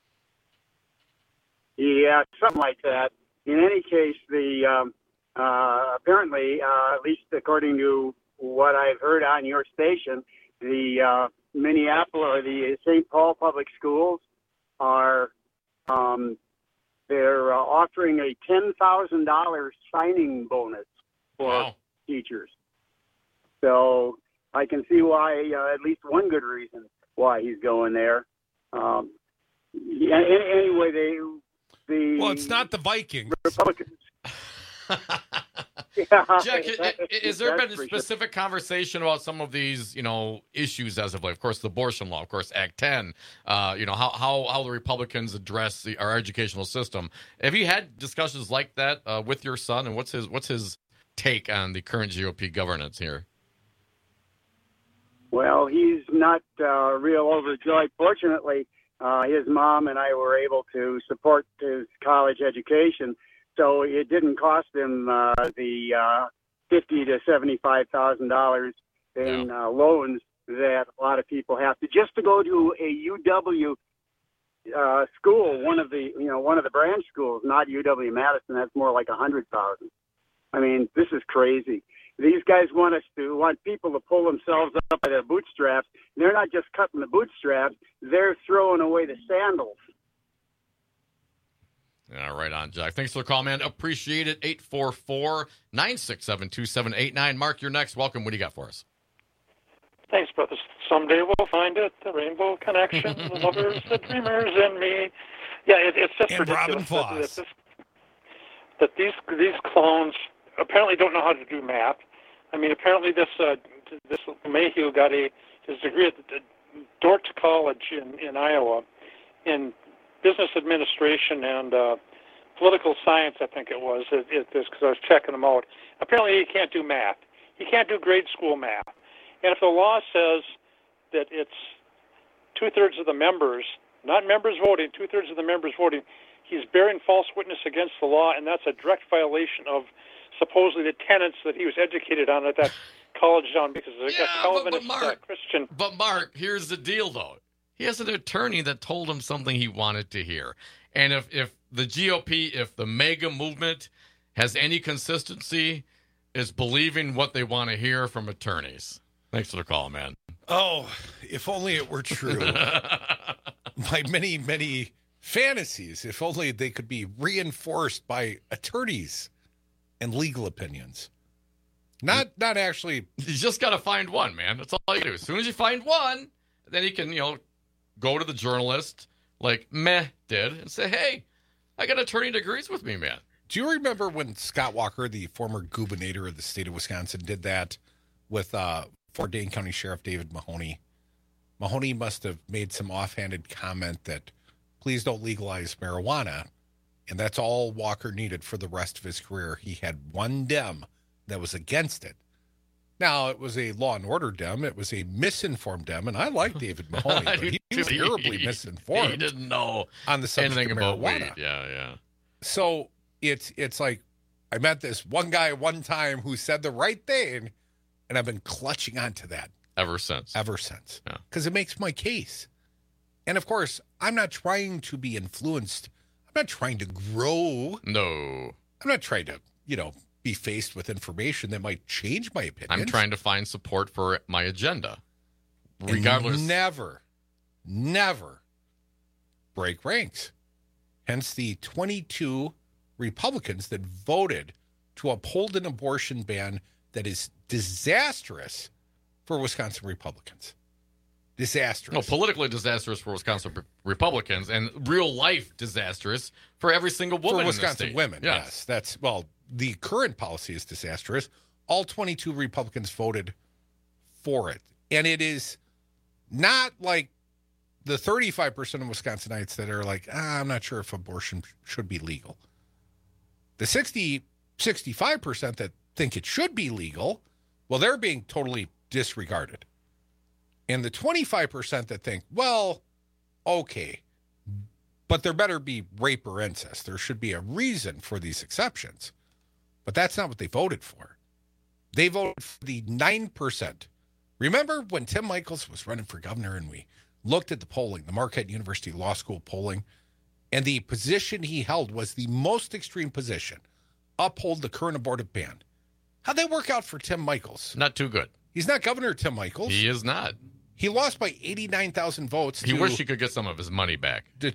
Yeah, something like that. In any case, the um, uh, apparently, uh, at least according to what I've heard on your station, the uh, Minneapolis or the Saint Paul Public Schools are um, they're uh, offering a ten thousand dollars signing bonus for Wow. teachers. So I can see why, uh, at least one good reason why he's going there. Um, yeah, any- anyway, they the Well, it's not the Vikings. Republicans. Yeah, Jack, i- i- is there that's been a for sure. specific conversation about some of these, you know, issues as of late? Of course, the abortion law, of course, Act ten. Uh, you know how how how the Republicans address the, our educational system. Have you had discussions like that uh, with your son, and what's his what's his take on the current G O P governance here? Well, he's not uh, real overjoyed. Fortunately, uh, his mom and I were able to support his college education, so it didn't cost him uh, the uh, fifty to seventy-five thousand dollars in uh, loans that a lot of people have to just to go to a U W uh, school, one of the you know one of the branch schools, not U W Madison. That's more like a hundred thousand. I mean, this is crazy. These guys want us to want people to pull themselves up by their bootstraps. They're not just cutting the bootstraps; they're throwing away the sandals. Yeah, right on, Jack. Thanks for the call, man. Appreciate it. eight four four, nine six seven, two seven eight nine. Mark, you're next. Welcome. What do you got for us? Thanks, brothers. Someday we'll find it. The Rainbow Connection, the lovers, the dreamers, and me. Yeah, it, it's just And ridiculous Robin that, Foss. that, this, that these these clones apparently don't know how to do math. I mean, apparently this uh, this Mayhew got a his degree at the Dordt College in, in Iowa in business administration and uh, political science, I think it was. It, it, this because I was checking him out. Apparently, he can't do math. He can't do grade school math. And if the law says that it's two-thirds of the members, not members voting, two-thirds of the members voting, he's bearing false witness against the law, and that's a direct violation of supposedly the tenets that he was educated on at that college down because of Yeah, a Calvinist but, but Mark, uh, Christian. But Mark, here's the deal, though. He has an attorney that told him something he wanted to hear. And if, if the G O P, if the MAGA movement has any consistency, is believing what they want to hear from attorneys. Thanks for the call, man. Oh, if only it were true. My many, many fantasies, if only they could be reinforced by attorneys and legal opinions. Not not actually. You just got to find one, man. That's all you do. As soon as you find one, then you can, you know, go to the journalist like Meh did and say, hey, I got an attorney that agrees with me, man. Do you remember when Scott Walker, the former gubernator of the state of Wisconsin, did that with uh, Fort Dane County Sheriff David Mahoney? Mahoney must have made some offhanded comment that please don't legalize marijuana. And that's all Walker needed for the rest of his career. He had one Dem that was against it. Now, it was a law and order Dem. It was a misinformed Dem. And I like David Mahoney, but he, he was terribly misinformed. He didn't know on the subject anything of about marijuana. weed. Yeah, yeah. So it's it's like I met this one guy one time who said the right thing, and I've been clutching onto that ever since. Ever since. Yeah. Because it makes my case. And, of course, I'm not trying to be influenced. I'm not trying to grow. No. I'm not trying to, you know, be faced with information that might change my opinion. I'm trying to find support for my agenda. Regardless. And never, never break ranks. Hence the twenty-two Republicans that voted to uphold an abortion ban that is disastrous for Wisconsin Republicans. Disastrous. No, politically disastrous for Wisconsin Republicans and real life disastrous for every single woman for Wisconsin in the state. women. Yes. yes, that's well. The current policy is disastrous. All twenty-two Republicans voted for it, and it is not like the thirty-five percent of Wisconsinites that are like, ah, I'm not sure if abortion should be legal. The sixty, sixty-five percent that think it should be legal, well, they're being totally disregarded. And the twenty-five percent that think, well, okay, but there better be rape or incest. There should be a reason for these exceptions. But that's not what they voted for. They voted for the nine percent. Remember when Tim Michels was running for governor and we looked at the polling, the Marquette University Law School polling, and the position he held was the most extreme position, uphold the current abortive ban. How'd that work out for Tim Michels? Not too good. He's not Governor Tim Michels. He is not. He lost by eighty-nine thousand votes. He to, wished he could get some of his money back. To,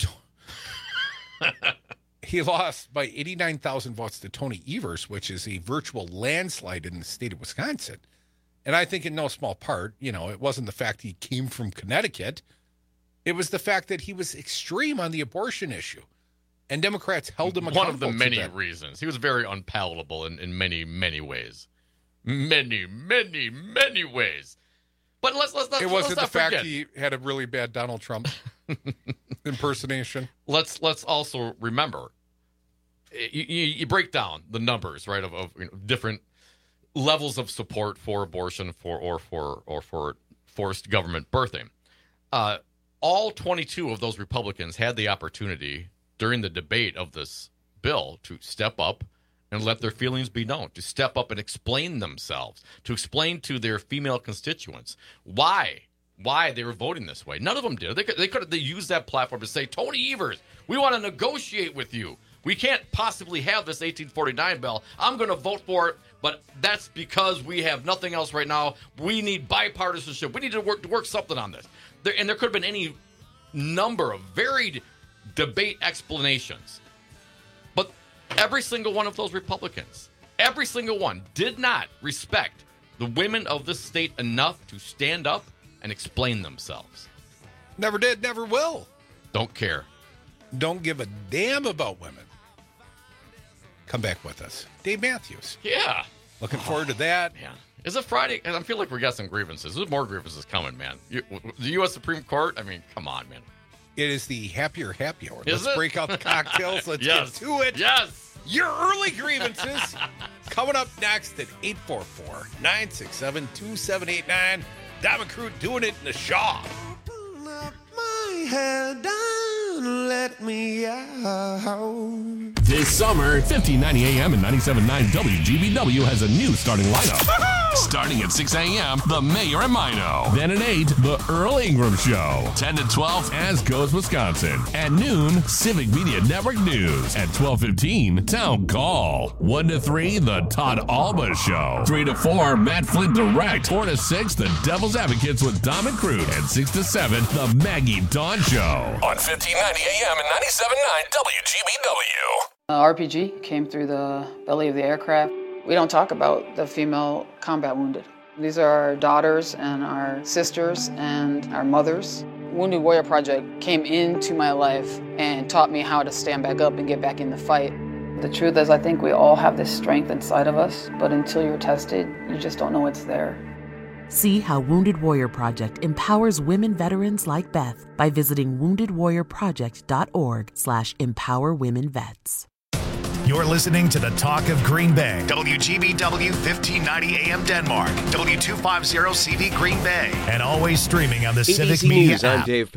he lost by eighty-nine thousand votes to Tony Evers, which is a virtual landslide in the state of Wisconsin. And I think in no small part, you know, it wasn't the fact he came from Connecticut. It was the fact that he was extreme on the abortion issue. And Democrats held him accountable. One of the many that. reasons. He was very unpalatable in, in many, many ways. Many, many, many ways. But let's let's not. It wasn't let's the not fact forget. he had a really bad Donald Trump impersonation. Let's let's also remember. You, you, you break down the numbers, right, of, of you know, different levels of support for abortion, for or for or for forced government birthing. Uh, all twenty-two of those Republicans had the opportunity during the debate of this bill to step up and let their feelings be known, to step up and explain themselves, to explain to their female constituents why why they were voting this way. None of them did. They could they could have they used that platform to say, Tony Evers, we want to negotiate with you. We can't possibly have this eighteen forty-nine bill. I'm going to vote for it, but that's because we have nothing else right now. We need bipartisanship. We need to work to work something on this. There, and there could have been any number of varied debate explanations. But every single one of those Republicans, every single one, did not respect the women of this state enough to stand up and explain themselves. Never did, never will. Don't care. Don't give a damn about women. Come back with us. Dave Matthews. Yeah. Looking forward to that. Man. Is it Friday? I feel like we got some grievances. There's more grievances coming, man. You, the U S Supreme Court, I mean, come on, man. It is the happier happy hour. Is Let's it? break out the cocktails. Let's Yes. get to it. Yes. Your early grievances coming up next at eight four four, nine six seven, two seven eight nine. Diamond Crew doing it in the shop. Open up my head down, let me out. This summer, fifteen ninety A M and ninety-seven point nine W G B W has a new starting lineup. Starting at six A M, The Mayor and Mino. Then at eight, The Earl Ingram Show. ten to twelve, As Goes Wisconsin. At noon, Civic Media Network News. At twelve fifteen, Town Call. one to three, The Todd Alba Show. three to four, Matt Flint Direct. four to six, The Devil's Advocates with Dom and Crude. And six to seven, The Maggie Dawn Show. On fifteen ninety A M and ninety-seven point nine W G B W. Uh, R P G came through the belly of the aircraft. We don't talk about the female combat wounded. These are our daughters and our sisters and our mothers. Wounded Warrior Project came into my life and taught me how to stand back up and get back in the fight. The truth is, I think we all have this strength inside of us, but until you're tested, you just don't know it's there. See how Wounded Warrior Project empowers women veterans like Beth by visiting wounded warrior project dot org slash empower women vets. You're listening to the Talk of Green Bay. W G B W fifteen ninety A M Denmark. W two fifty C V Green Bay. And always streaming on the A B C Civic Media News, app. I'm Dave